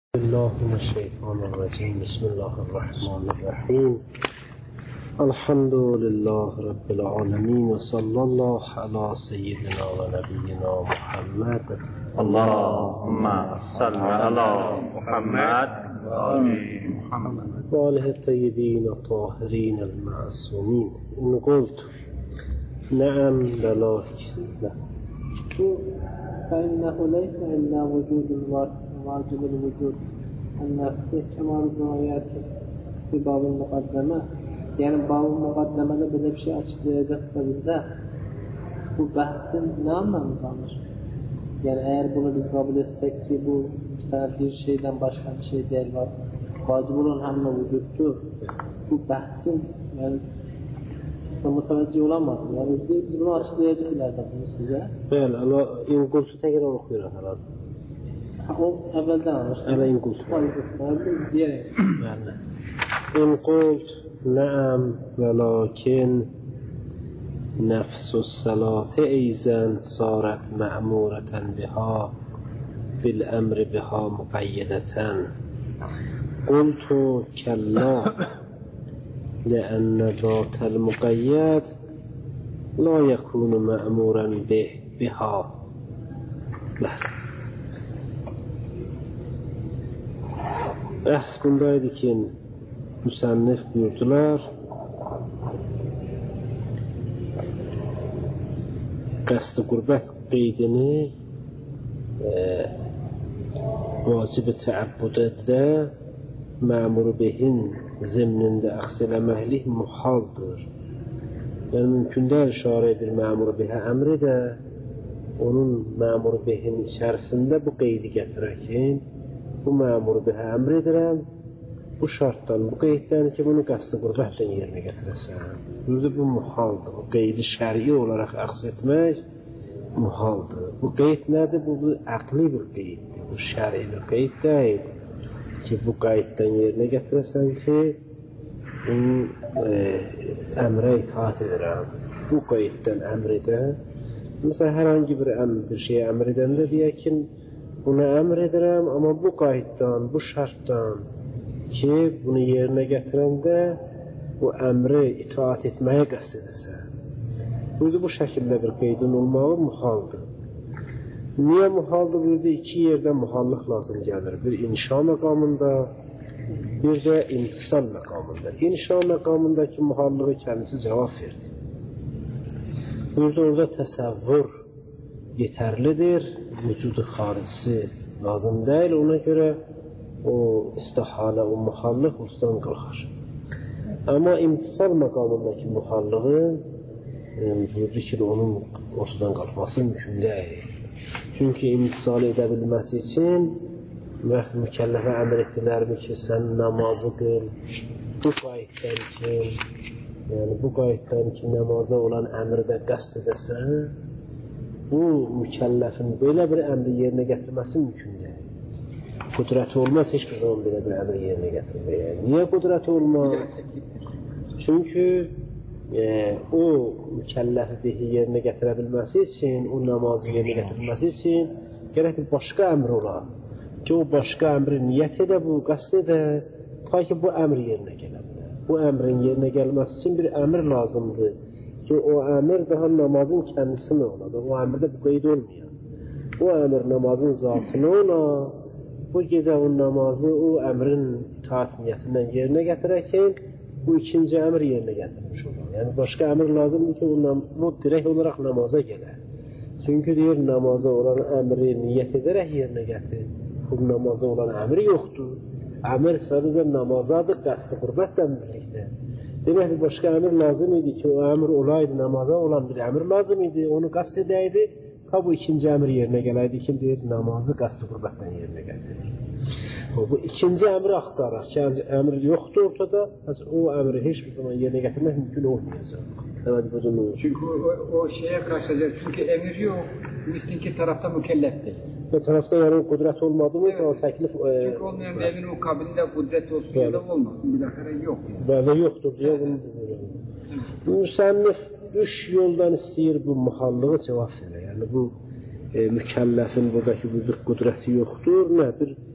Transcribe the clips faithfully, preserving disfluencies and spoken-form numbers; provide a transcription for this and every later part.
الله من الشيطان الرجيم بسم الله الرحمن الرحيم الحمد لله رب العالمين وصلى الله على سيدنا ونبينا محمد اللهم صل على محمد وآل محمد وآله الطيبين الطاهرين المعصومين. إن قلت نعم ولكن لا فإنه ليس إلا وجود واجب الوجود النفس كما rivayet في باب المقدمة. Yani bab-ı mukaddemede böyle bir şey açıklayacaksa bize bu bahsin ne anlamı kalır? Yani eğer bunu biz kabul etsek ki bu bir şeyden başka bir şey değil var. Vacib olan hamle vücuttur. Bu bahsin yani müteveccih olamadım. Yani biz bunu açıklayacak ileride bunu size. Bəli, Allah inqulsu tekrar oxuyuram herhalde. O evvelden alırsın. Hələ inqulsu. Hayır, diyerek. Yani إن قلت نعم ولكن نفس الصلاة أيضا صارت مأمورة بها بالأمر بها مقيدة قلت كلا لأن ذات المقيد لا يكون مأمورا به بها. Bəhs bundaydı ki, müsənnif buyurdular, qəsd-i qürbət qeydini e, vacib-i təəbbüdədə məmur behin zimnində əxs eləməklik muhaldır. Yəni, mümkündür şariə bir məmur behə əmri də onun məmur behin içərisində bu qeydi gətirəkin, bu məmur behə əmr edirəm, bu şartdan, bu qeyddən ki, bunu qəsd-i qürbətdən yerinə gətirəsən. Burada bu muhaldır. O qeydi şəri olaraq əxs etmək muhaldır. Bu qeyd nədir? Bu, bu əqli bir qeyddir. Bu şəri bir qeyd deyil ki, bu qeyddən yerinə gətirəsən ki, bu e, əmrə itaat edirəm. Bu qeyddən əmr edən, məsələn, hər hangi bir əmr, bir şeyə əmr edəndə deyək ki, buna əmr edirəm, amma bu qayddan, bu şartdan ki, bunu yerinə gətirəndə bu əmri itaat etməyə qəsd edəsən. Burada bu şəkildə bir qeydin olmağı muhaldır. Niyə muhaldır? Burada iki yerdə muhallıq lazım gəlir. Bir inşa məqamında, bir də imtisal məqamında. İnşa məqamındakı muhallığı kendisi cavab verdi. Burada orada təsəvvür yetərlidir, vücudu xaricisi lazım deyil, ona görə o istihalə, o muhallıq ortadan qalxar. Amma imtisal məqamındakı muhallığın buyurdu ki, onun ortadan qalxması mümkün deyil. Çünki imtisal edə bilməsi üçün mükəlləfə əmr etdilərmi ki, sən namazı qıl, bu qayddən ki, yəni bu qayddən ki, namaza olan əmrdə qəsd edəsən, bu mükəlləfin belə bir əmri yerinə gətirməsi mümkün deyil. Qudrəti olmaz, heç bir zaman belə bir əmri yerinə gətirməyə. Niyə qudrəti olmaz? Çünki e, o mükəlləfi bihi yerinə gətirə bilməsi üçün, o namazı yerinə gətirilməsi üçün gərək bir başqa əmr olar. Ki, o başqa əmri niyyət edə, bu qəsd edə, ta ki, bu əmr yerinə gələ bilər. Bu əmrin yerinə gəlməsi üçün bir əmr lazımdır. Ki, o əmir daha namazın kendisine ola. O əmirdə bu qeyd olmayan. O əmir namazın zatına ola, bu gedə o namazı o əmrin itaat niyyətindən yerinə gətirərkən, bu ikinci əmir yerinə gətirmiş olur. Yəni, başqa əmir lazımdır ki, o, o dirək olaraq namaza gələr. Çünki deyir, namaza olan əmri niyyət edərək yerinə gətir. Bu namaza olan əmri yoxdur. Əmir sadəcə namazadır, qəsd-i qürbətlə birlikdə. Demək, bir başqa əmir lazım idi ki, o əmir olaydı, namaza olan bir əmir lazım idi, onu qəsd edəydi, ta bu ikinci əmir yerinə gələydi ki, deyir, namazı qəsd-i qürbətdən yerinə gətirir. Bu ikinci əmri axtaraq ki, əmir yoxdur ortada, o əmri heç bir zaman yerinə gətirmək mümkün olmayacaq. Çünkü o, o şeye karşılayacak, çünkü emir yok, müslimki tarafta mükelleftir. O tarafta yani kudret olmadı mı? Evet. O teklif... Çünkü e, olmayan evin o kabilinde kudret olsun ya da olmasın, bilakare yok. Yani. Böyle yoktur diye bunu buyuruyor. Müsennif üç yoldan istəyir bu muhallığı cevap verir. Yani bu e, mükəlləfin buradakı bir qudrəti yoxdur, nə bir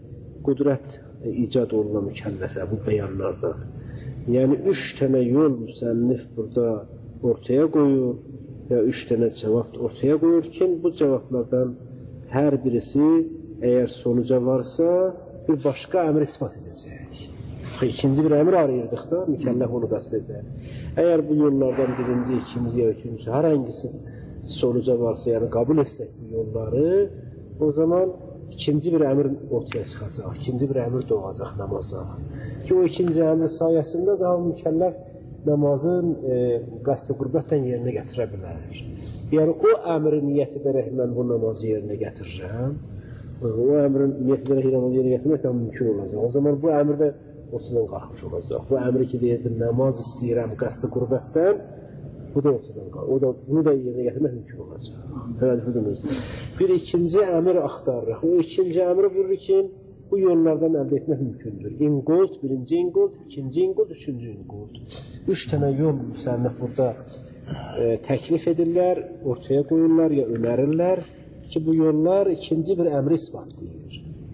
qudrət icad olunan mükəlləfə bu bəyanlardan. Yəni üç dənə yol müsənnif burada ortaya qoyur və üç dənə cavab ortaya qoyur ki, bu cavablardan hər birisi əgər sonuca varsa bir başqa əmr ispat edəcək. İkinci bir əmr arayırdıq da, mükəlləf onu qəsd edir. Əgər bu yollardan birinci, ikinci ya üçüncü, hər hangisi sonuca varsa, yəni qəbul etsək bu yolları, o zaman ikinci bir əmr ortaya çıxacaq, ikinci bir əmr doğacaq namaza. Ki o ikinci əmr sayəsində daha mükəlləf namazın e, qəsd-i qürbətdən yerinə gətirə bilər. Yəni o əmri niyyət edərək mən bu namazı yerinə gətirirəm, o əmrin niyyət edərək namazı yerinə gətirmək də mümkün olacaq. O zaman bu əmr də ortadan qalxmış olacaq. Bu əmri ki deyirdim, namaz istəyirəm qəsd-i qürbətdən, bu da ortadan qalır. O da, bunu da yerinə gətirmək mümkün olacaq. Təvəccühünüz. Bir ikinci əmr axtarırıq. O ikinci əmri vurur ki, bu yollardan əldə etmək mümkündür. İnqold, birinci inqold, ikinci inqold, üçüncü inqold. Üç dənə yol müsənnif burada e, təklif edirlər, ortaya qoyurlar ya önerirlər ki, bu yollar ikinci bir əmri isbatlayır.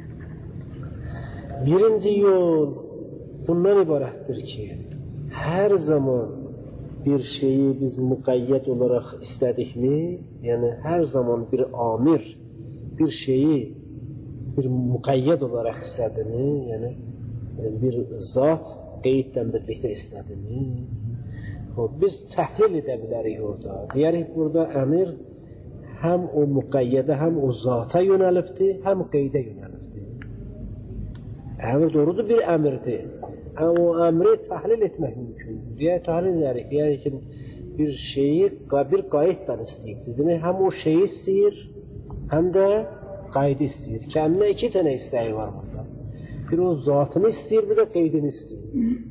Birinci yol bundan ibarətdir ki, hər zaman bir şeyi biz müqəyyət olaraq istədikmi, yəni hər zaman bir amir bir şeyi bir müqəyyət olaraq istədimi, yəni bir zat qeydlə birlikdə istədimi, biz təhlil edə bilərik orada. Deyərik, burada əmir həm o müqəyyədə, həm o zata yönəlibdir, həm qeydə yönəlibdir. Əmir doğrudur, bir əmirdir. O əmri təhlil etmək mümkündür. Yəni, təhlil edərik, deyərik ki, bir şeyi bir qayıtdan istəyibdir. Demək, həm o şeyi istəyir, həm də qaydı istəyir. Kəndinə iki tənə istəyi var burada. Bir o zatını istəyir, bir də qeydini istəyir.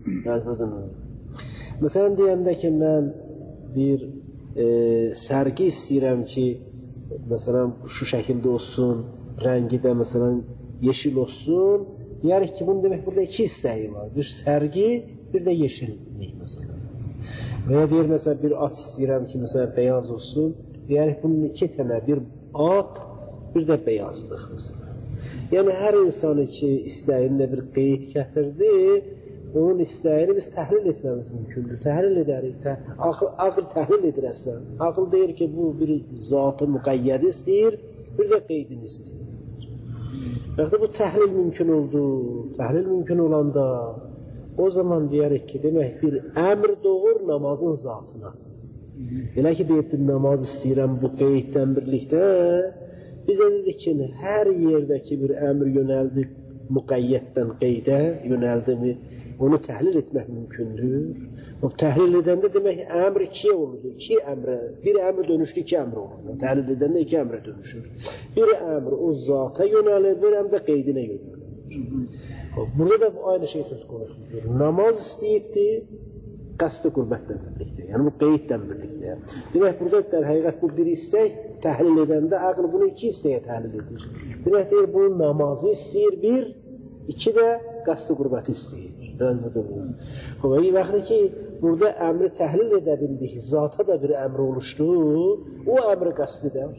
Məsələn, deyəndə ki, mən bir e, sərgi istəyirəm ki, məsələn, şu şəkildə olsun, rəngi də məsələn, yeşil olsun, deyərik ki, bunu demək, burada iki istəyi var. Bir sərgi, bir də yeşillik, məsələn. Və ya deyir, məsələn, bir at istəyirəm ki, məsələn, beyaz olsun, deyərik, bunun iki tənə, bir at, bir də beyazdıq, məsələn. Yəni, hər insanı ki, istəyində bir qeyd gətirdi, onun istəyini biz təhlil etməmiz mümkündür. Təhlil edərik, tə ağıl, ağıl təhlil edirəsən. Ağıl deyir ki, bu bir zatı müqəyyədi istəyir, bir də qeydini istəyir. Bəxtə bu təhlil mümkün oldu. Təhlil mümkün olanda, o zaman deyərik ki, demək bir əmr doğur namazın zatına. Elə ki, deyibdir, namaz istəyirəm bu qeyddən birlikdə, biz də dedik ki, hər yerdəki bir əmr yönəldi müqəyyətdən qeydə yönəldi mi, onu təhlil etmək mümkündür. O təhlil edəndə demək əmr ikiyə olurdu. İki əmrə, bir əmr dönüşdü, iki əmr olurdu. Təhlil edəndə iki əmrə dönüşür. Bir əmr o zata yönəlir, bir əmr də qeydinə yönəlir. Burada da aynı şey söz konusudur. Namaz istəyibdir, qəsd-i qürbətlə birlikdə, yəni bu qeydlə birlikdə. Demək, burada der, həqiqət bu bir istək təhlil edəndə, ağıl bunu iki istəyə təhlil edir. Demək, deyir, bu namazı istəyir bir, iki də qəsd-i qürbəti istəyir. Vaxtı ki, burada əmri təhlil edə bildik, zata da bir əmr oluşdu, o əmri qəsd edər.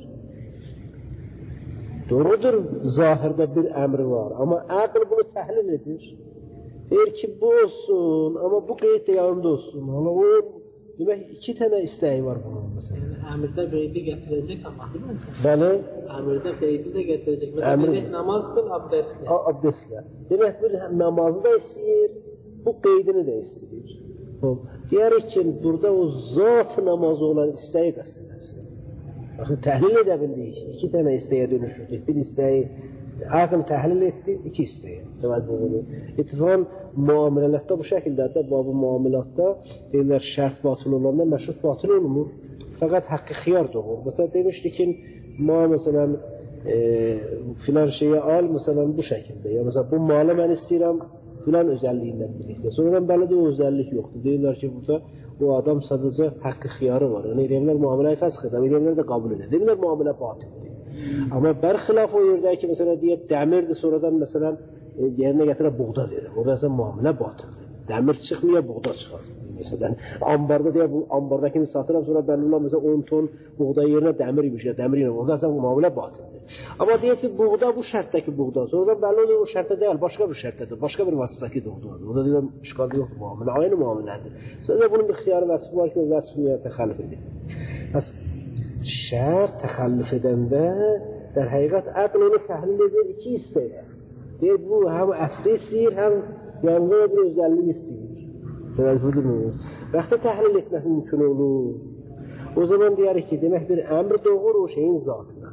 Doğrudur, zahirdə bir əmri var, amma əql bunu təhlil edir. Deyir ki, bu olsun, amma bu qeyd də yanında olsun. O, demək, iki tənə istəyi var bunun, məsələn. Yəni, əmirdə qeydi gətirəcək, amma değil mi? Bəli. Əmirdə qeydi də gətirəcək. Məsələn, dedik, namaz qıl abdəstlə. Abdəstlə. Demək, bir namazı da istəyir, bu qeydini də istəyir. Deyərik ki, burada o zat namazı olan istəyi qəsd edəsin. Baxın, təhlil edə bildik, iki tənə istəyə dönüşürdük. Bir istəyi ağın təhlil etdi, iki istəyə. İttifaqən müamilətdə bu şəkildədir, babı müamilatda deyirlər, şərt batıl olanda məşrut batıl olmur. Fəqət haqqı xiyar doğur. Məsələn, demişdi ki, ma məsələn, e, filan şeyə al, məsələn, bu şəkildə. Ya, məsələn, bu malı mən istəyirəm, filan özəlliyindən birlikdə. Sonradan bəli də o özəllik yoxdur. Deyirlər ki, burada o adam sadəcə haqqı xiyarı var. Yəni, deyirlər, müamiləyi fəsx edə, deyirlər də qəbul edə. Deyirlər, müamilə batildir. Amma bərxilaf o yerdəki ki, məsələn, deyək, dəmirdir, sonradan, məsələn, yerinə gətirə buğda verir. Orada müamilə batıldır. Dəmir çıxmıyor, buğda çıxar. Məsələn, ambarda deyə bu ambardakini satıram, sonra bəlli olan məsələn on ton buğda yerinə dəmir imiş, ya dəmir ilə orada sən müamilə batildir. Amma deyək ki, buğda bu şərtdəki buğda, sonra bəlli olur o şərtdə deyil, başqa bir şərtdədir, başqa bir vasıfdakı buğdadır. Orada deyirəm, işqalı yoxdur müamilə, aynı müamilədir. Sonra bunun bir xiyarı vəsifi var ki, o vəsifini təxəllüf edir. Bəs şər təxəllüf edəndə, در həqiqət əql onu təhlil edir iki istəyir. Deyir, bu həm əsli istəyir, həm yanında da bir özəllik istəyir. Vaxtda təhlil etmək mümkün olur. O zaman deyərik ki, demək bir əmr doğur o şeyin zatına.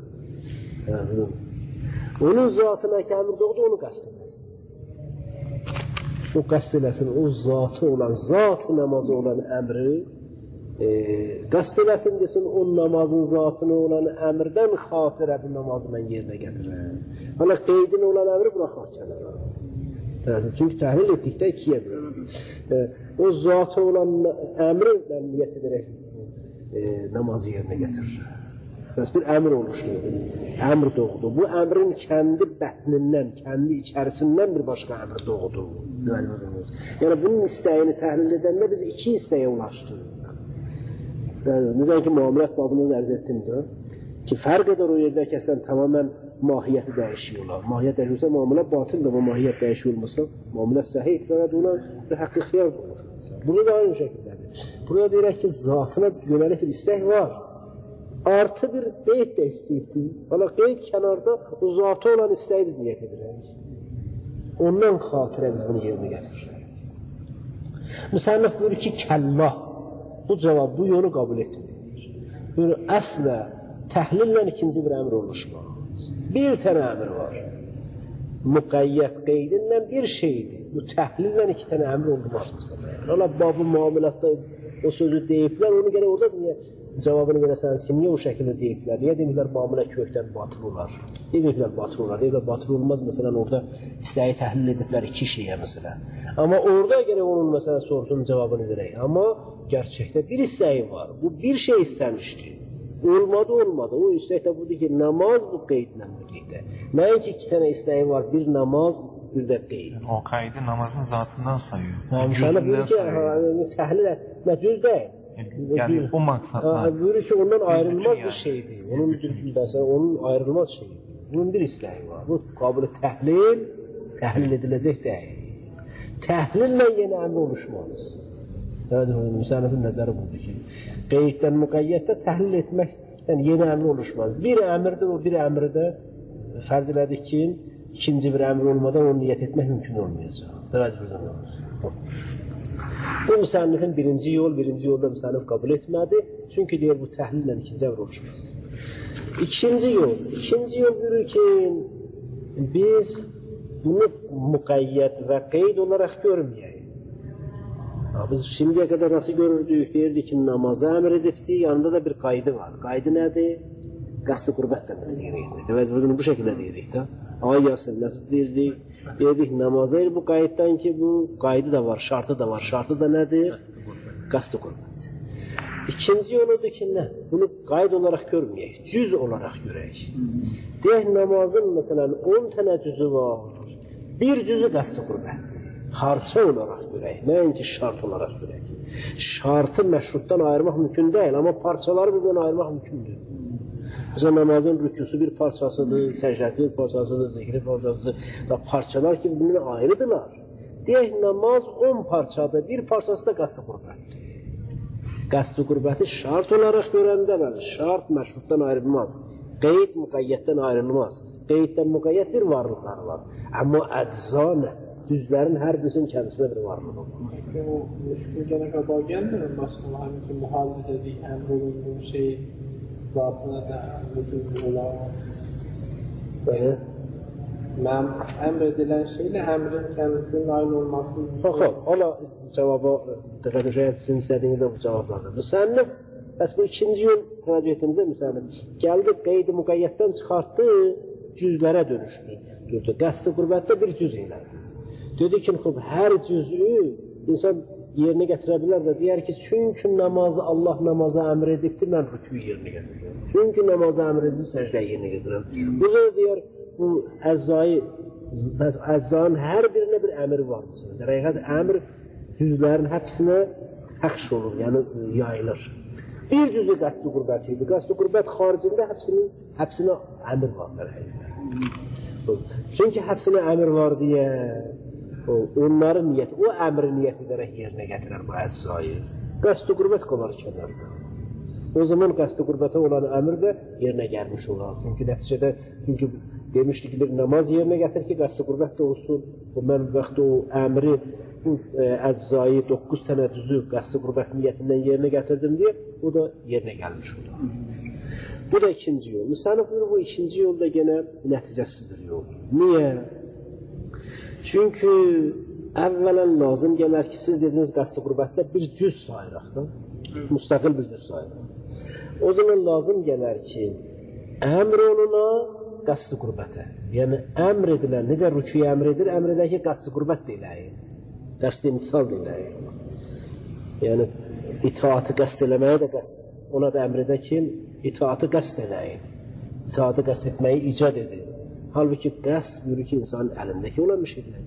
Onun zatına ki, əmr doğdu, onu qəst eləsin. O qəst eləsin, o zatı olan, zat namazı olan əmri e, qəst eləsin desin, o namazın zatına olan əmrdən xatirə bu namazı mən yerinə gətirəm. Hala qeydin olan əmri buna xatirə. Çünki təhlil etdikdə ikiyə bölür. E, o zatı olan əmri mən niyyət edərək e, namazı yerinə gətirir. Bəs bir əmr oluşdu, əmr doğdu. Bu əmrin kəndi bətnindən, kəndi içərisindən bir başqa əmr doğdu. Yəni bunun istəyini təhlil edəndə biz iki istəyə ulaşdıq. Necə ki, muamilət babını ərz etdimdir ki, fərq edər o yerdə ki, sən tamamən mahiyyəti dəyişiyorlar. Mahiyyət dəyişiyorsa muamilə batildir, amma mahiyyət dəyişiyor olmasa muamilə səhih etibarət ona bir haqqı xiyar olur. Bunu da aynı şəkildədir. Burada deyirək ki, zatına yönəlik bir istək var. Artı bir qeyd də istəyirdi. Valla qeyd kənarda o zatı olan istəyi biz niyyət edirik. Ondan xatirə biz bunu yerinə getiririk. Müsənnif buyurur ki, kəllah. Bu cavab, bu yolu qəbul etmir. Buyurur, əslə təhlillə ikinci bir əmr oluşmaz. Bir tənə əmr var. Müqəyyət qeydindən bir şeydir. Bu təhlillə iki tənə əmr olmaz məsələn. Valla babı muamilətdə o sözü deyiblər, onu gələ orada niyə cavabını verəsəniz ki, niyə o şəkildə deyiblər? Niyə deməklər muamilə kökdən batıl olar? Deməklər batıl olar, deyiblər batıl olmaz, məsələn, orada istəyi təhlil ediblər iki şeyə məsələn. Amma orada gələ onun məsələn sorduğun cavabını verək. Amma gerçəkdə bir istəyi var, bu bir şey istəmişdir. Olmadı, olmadı. O istək də budur ki, namaz bu qeydlə birlikdə. Nəinki iki tənə istəyi var, bir namaz, bir də qeyd. O qaydı namazın zatından sayıyor. Cüzündən sayıyor. Təhlil etmə, cüz deyil. Yəni o məqsadla. Buyurur ki, ondan ayrılmaz bir şeydir. Onun, məsələn, onun ayrılmaz şeydir. Bunun bir istəyi var. Bu qabili təhlil, təhlil ediləcək deyil. Təhlillə yenə əmr oluşmaz. Evet, müsənifin nəzəri budur ki, qeyddən müqəyyətdə təhlil etmək, yəni yeni əmr oluşmaz. Bir əmrdir, o bir əmri də fərz elədik ki, ikinci bir əmr olmadan onu niyyət etmək mümkün olmayacaq. Evet, bu müsənifin birinci yol, birinci yolda müsənif qəbul etmədi. Çünki deyir, bu təhlillə ikinci əmr oluşmaz. İkinci yol, ikinci yol buyurur ki, biz bunu müqəyyət və qeyd olaraq görməyək. Biz şimdiyə qədər nasıl görürdük? Deyirdik ki, namazı əmr edibdi, yanında da bir qaydı var. Qaydı nədir? Qəsd-i qürbətdən deyirdik. Evet, bunu bu şəkildə deyirdik də. Ay Yasin, nəsil deyirdik? Deyirdik, namazı bu qayddan ki, bu qaydı da var, şartı da var. Şartı da nədir? Qəsd-i qürbət. İkinci yoludur ki, nə? Bunu qayd olaraq görməyək, cüz olaraq görək. Deyək, namazın məsələn on tənə cüzü var. Bir cüzü qəsd-i qürbətdir. Harça olaraq görək, nəinki şart olaraq görək. Şartı məşrutdan ayırmaq mümkün deyil, amma parçaları birdən ayırmaq mümkündür. Mesela namazın rüküsü bir parçasıdır, səcdəsi bir parçasıdır, zikri parçasıdır. Da parçalar ki, birbirine ayrıdırlar. Deyək, namaz on parçadır, bir parçası da qəsd-i qürbətdir. Qəsd-i qürbəti şart olaraq görəndə, bəli, şart məşrutdan ayrılmaz. Qeyd müqəyyətdən ayrılmaz. Qeyddən müqəyyət bir varlıqları var. Amma əcza nə? Cüzlərin hər birisinin kəndisində bir varlığı var. Çünki o müşkül gənə qəbal gəlmir, başına həmin ki, mühalif edik, əmr olunduğu şey zatına da vücud olar. Bəli. Mən əmr edilən şeylə əmrin kəndisinin aynı olması... Xox, ola cavaba diqqət edəcək, sizin istədiyinizdə bu cavablardır. Müsənnif, bəs bu ikinci yol təvəccüh etdiyimizdə müsənnif, gəldi, qeydi müqəyyətdən çıxartdı, cüzlərə dönüşdü. Qəsd-i qürbətdə bir cüz elədi. Dedi ki, hər cüzü insan yerinə gətirə bilər də, deyər ki, çünki namazı Allah namazı əmr edibdir, mən rüküyü yerinə gətirirəm. Çünki namazı əmr edib, səcdəyi yerinə gətirirəm. Burada da deyər, bu əzzayı, əzzanın hər birinə bir əmr var. Dəqiqət əmr cüzlərin həbsinə həxş olur, yəni yayılır. Bir cüzü qəsd-i qürbət idi. Qəsd-i qürbət xaricində həbsinin, həbsinə əmir var. Çünki həbsinə əmir var deyə onların niyyəti, o əmri niyyət edərək yerinə gətirər bu əzzayı. Qəsd-i qürbət qalar kənarda. O zaman qəsd-i qürbətə olan əmr də yerinə gəlmiş olar. Çünki nəticədə, çünki demişdik ki, bir namaz yerinə gətir ki, qəsd-i qürbət də olsun. Mən vaxt o əmri, bu əzzayı doqquz sənə düzü qəsd-i qürbət niyyətindən yerinə gətirdim deyə, o da yerinə gəlmiş olar. Bu da ikinci yol. Müsannif buyurur, bu ikinci yol da gene nəticəsiz bir yol. Niyə? Çünki əvvələn lazım gələr ki, siz dediniz qəsd-i qürbətdə bir cüz sayıraq da, müstəqil bir cüz sayıraq. O zaman lazım gələr ki, əmr oluna qəsd-i qürbətə. Yəni, əmr edilən, necə rüküyə əmr edir, əmr edir ki, qəsd-i qürbət deyiləyin. Qəsd-i imtisal deyiləyin. Yəni, itaatı qəsd eləməyə də qəsd, ona da əmr edir ki, itaatı qəsd eləyin. İtaatı qəsd etməyi icad edir. Halbuki qəsd buyurur ki, insanın əlindəki olan bir şeydir.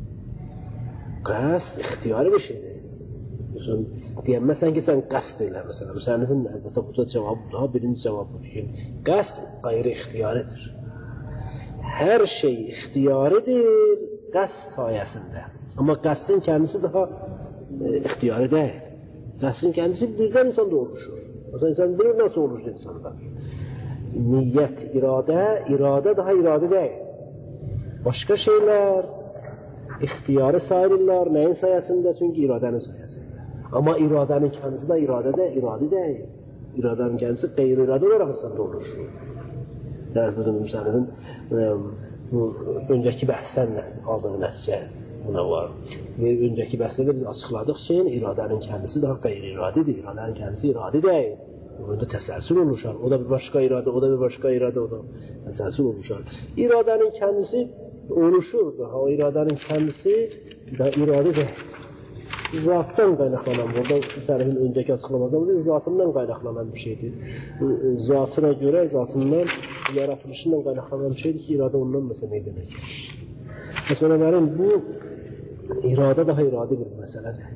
Qəsd ixtiyari bir şeydir. Deyəməsən ki, sən qəsd elə, məsələn, müsənnifin əlbəttə bu da cavabı daha birinci cavab budur ki, qəsd qeyri-ixtiyaridir. Hər şey ixtiyaridir qəsd sayəsində. Amma qəsdin kendisi daha e, ixtiyari deyil. Qəsdin kendisi birdən insanda oluşur. Mesela insan bilir nasıl oluşur insanda. Niyyət, iradə, iradə daha iradə deyil. Başqa şeylər ixtiyari sayılırlar, nəyin sayəsində? Çünki iradənin sayəsində. Amma iradənin kendisi de iradədə, iradə deyil. İradənin kendisi qeyri-iradə olaraq insanda oluşur. Dərs budur, müsənnifin öncəki bəhsdən aldığı nəticə buna var. Ve öncəki bəhsdə də biz açıqladıq ki, iradənin kendisi daha qeyri-iradidir. İradənin kendisi iradə deyil. Orada təsəlsül oluşar. O da bir başqa iradə, o da bir başqa iradə, o da təsəlsül oluşar. İradənin kendisi oluşur. Daha o iradənin kendisi da iradə deyil. Zatdan qaynaqlanan, burada müsənnifin öncəki açıqlamasında zatından qaynaqlanan bir şeydir. Zatına görə, zatından, yaratılışından qaynaqlanan bir şeydir ki, iradə ondan məsələ meydana gəlir. Məsələn, bu iradə daha iradə bir məsələdir.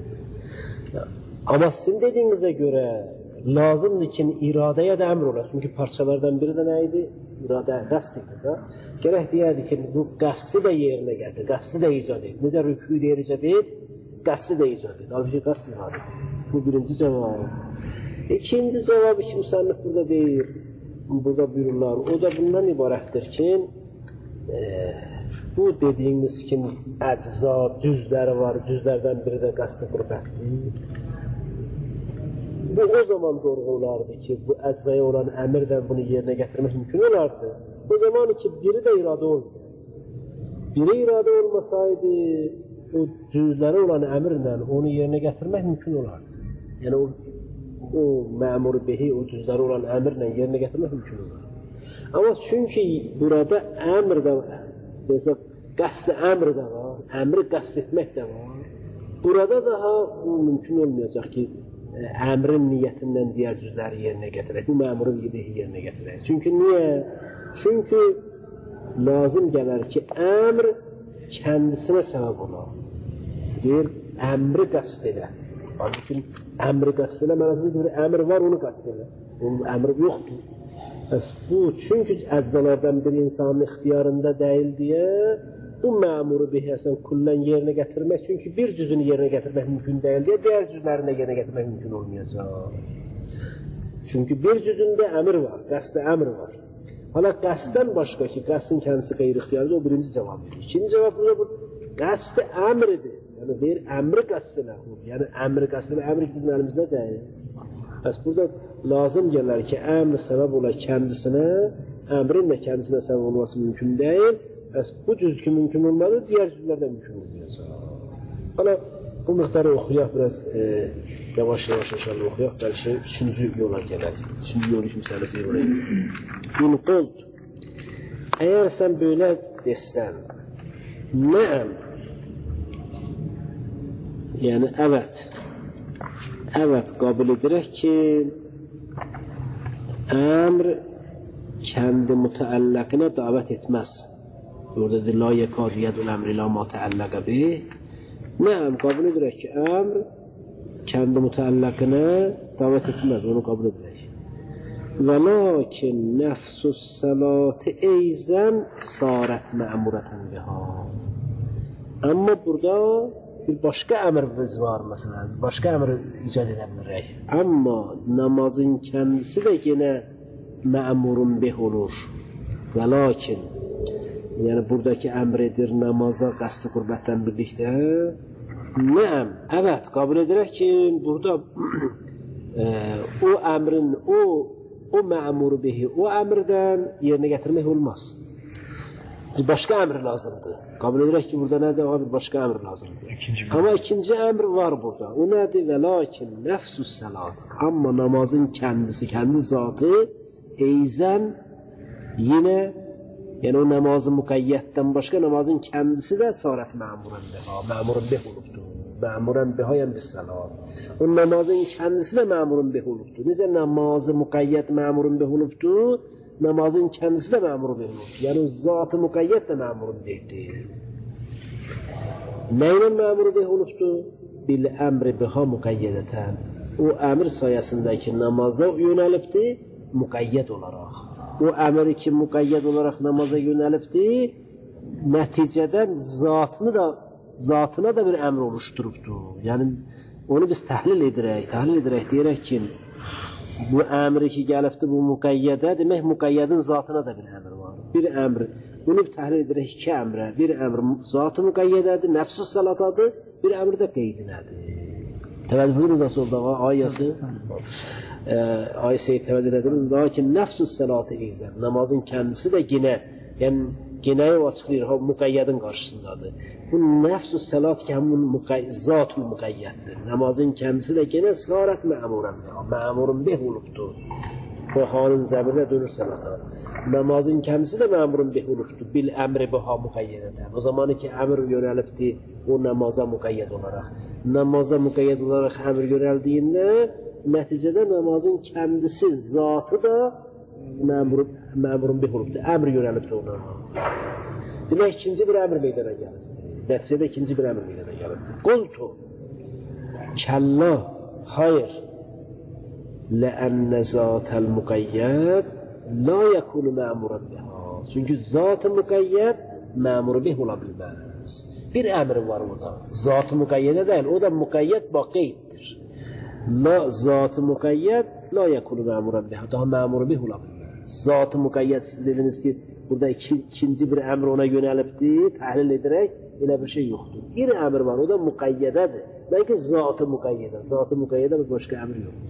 Amma sizin dediyinizə görə lazımdır ki, iradəyə də əmr olar. Çünki parçalardan biri də nə idi? İradə, qəsd idi da. Gərək deyərdi ki, bu qəsdi də yerinə gəldi, qəsdi də icad edir. Necə rükû deyir icad edir? Qəsdi də icad edir. Halbuki qəsd iradə. Bu birinci cavab. İkinci cavabı ki, müsənnif burada deyir, burada buyururlar. O da bundan ibarətdir ki, e, bu dediyiniz ki, əcza, cüzləri var, cüzlərdən biri də qəsd-i qürbətdir. Bu o zaman doğru olardı ki, bu əczaya olan əmirdən bunu yerinə gətirmək mümkün olardı. O zaman ki, biri də iradə olmuyor. Biri iradə olmasaydı, o cüzləri olan əmirlə onu yerinə gətirmək mümkün olardı. Yəni, o, o məmur behi, o cüzləri olan əmirlə yerinə gətirmək mümkün olardı. Amma çünki burada əmr də var, mesela qəsd-i əmr də var, əmri qəsd etmək də var. Burada daha bu mümkün olmayacaq ki, əmrin niyyətindən digər cüzləri yerinə gətirək, bu məmurun behi yerinə gətirək. Çünki niyə? Çünki lazım gələr ki, əmr kendisinə səbəb olar. Deyir, əmri qəsd elə. Halbuki əmri qəsd elə, mənasını deyir, əmr var, onu qəsd elə. Onun əmri yoxdur. Bəs bu, çünki əczalardan bir insanın ixtiyarında deyil deyə, bu məmuru behi əsən kullən yerinə gətirmək, çünki bir cüzünü yerinə gətirmək mümkün deyil deyə, digər cüzlərini də yerinə gətirmək mümkün olmayacaq. Çünki bir cüzündə əmr var, qəsd-i əmr var. Hala qəsdən başqa ki, qəsdin kendisi qeyri-ixtiyarıdır, o birinci cavab verir. İkinci cavab burada bu, qəsd-i əmridir. Yəni, deyir, əmri qəsd elə. Yəni, əmri qəsd elə, əmri bizim əlimizdə deyil. Bəs burada lazım gələr ki, əmr səbəb olar kendisinə, əmrin də kendisinə səbəb olması mümkün deyil. Bəs bu cüz ki, mümkün olmalı, digər cüzlərdə mümkün olmayacaq. Hala, bu miqdarı oxuyaq, biraz e, yavaş-yavaş inşallah oxuyaq, bəlkə üçüncü yola gələk. Üçüncü yolu kimi sənəsi oraya. İn qult, əgər sən belə desən, nəəm, yəni əvət, əvət qabil edirək ki, əmr kəndi mütəəlləqinə davət etməz. Orada deyir, la yekadu yedul əmri la ma təəlləqə bih. Nəam, qabul edirək ki, əmr kəndi mütəəlləqinə davet etməz, onu qabul edirək. Və lakin nəfsus səlati eyzən sarət mə'murətən biha. Amma burada bir başqa əmrimiz var, məsələn, başqa əmr icad edə bilərək. Amma namazın kəndisi də yenə mə'murun bih olur. Və lakin, yəni buradakı əmr edir namaza qəsd-i qürbətdən birlikdə. Nəəm, əvət, qabul edirək ki, burada e, o əmrin, o, o mə'mur bihi, o əmrdən yerinə gətirmək olmaz. Bir başqa əmr lazımdır. Qabul edirək ki, burada nədir? Bir başqa əmr lazımdır. İkinci Amma ikinci əmr var burada. O nədir? Və lakin nəfsus səlat. Amma namazın kəndisi, kəndi zatı eyzən yenə, yəni o namazı müqəyyətdən başqa namazın kəndisi də sarət mə'murən biha, mə'murən bih olubdur. Mə'murən biha yəni bis səlat. O namazın kəndisi də mə'murən bih olubdur. Necə namazı müqəyyət mə'murən bih olubdur, namazın kəndisi də mə'murən bih olubdur. Yəni o zatı müqəyyət də mə'murən bihdir. Nə ilə mə'murən bih olubdur? Bil əmri biha müqəyyədətən. O əmr sayəsindəki namaza yönəlibdir, müqəyyət olaraq. O əmr ki, müqəyyət olaraq namaza yönəlibdir, nəticədən zatını da, zatına da bir əmr oluşturubdur. Yəni, onu biz təhlil edirək, təhlil edirək, deyirək ki, bu əmri ki, gəlibdir bu müqəyyədə, demək müqəyyədin zatına da bir əmr var. Bir əmr, bunu təhlil edirək iki əmrə. Bir əmr zatı müqəyyədədir, nəfsus salatadır, bir əmr də qeydinədir. Təvəccüh ediniz nasıl oldu ayəsi? Ayəsi təvəccüh ediniz. Lakin nəfsus salatı eyzən. Namazın kəndisi də yenə, yəni genəyi o açıqlayır, o müqəyyədin qarşısındadır. Bu nəfsus salat ki, həmin zatul müqəyyəddir. Namazın kəndisi də yenə sarət mə'murən biha, mə'murun bih olubdur. O halın zəmirdə dönür salata. Namazın kəndisi də mə'murun bih olubdur. Bil əmri biha müqəyyədətən. O zamanı ki, əmr yönəlibdir o namaza müqəyyəd olaraq. Namaza müqəyyəd olaraq əmr yönəldiyində, nəticədə namazın kəndisi, zatı da mə'murun bih olubdur. Əmr yönəlibdir ona. Demək, ikinci bir əmr meydana gəlibdir. Nəticədə ikinci bir əmr meydana gəlibdir. Qultu, kəlla, hayır, ləənnə zatəl müqəyyəd la yəkunu mə'murən biha. Çünki zat-ı müqəyyəd mə'mur bih ola bilməz. Bir əmr var orada. Zat-ı müqəyyədə deyil, o da müqəyyəd baqeyddir. La zat-ı müqəyyəd la yəkunu mə'murən biha. Daha mə'mur bih ola bilməz. Zat-ı müqəyyəd, siz dediniz ki, burada iki, ikinci bir əmr ona yönəlibdir, təhlil edərək, elə bir şey yoxdur. Bir əmr var, o da müqəyyədədir. Bəlkə zat-ı müqəyyədə, zat-ı müqəyyədə bir başqa əmr yoxdur.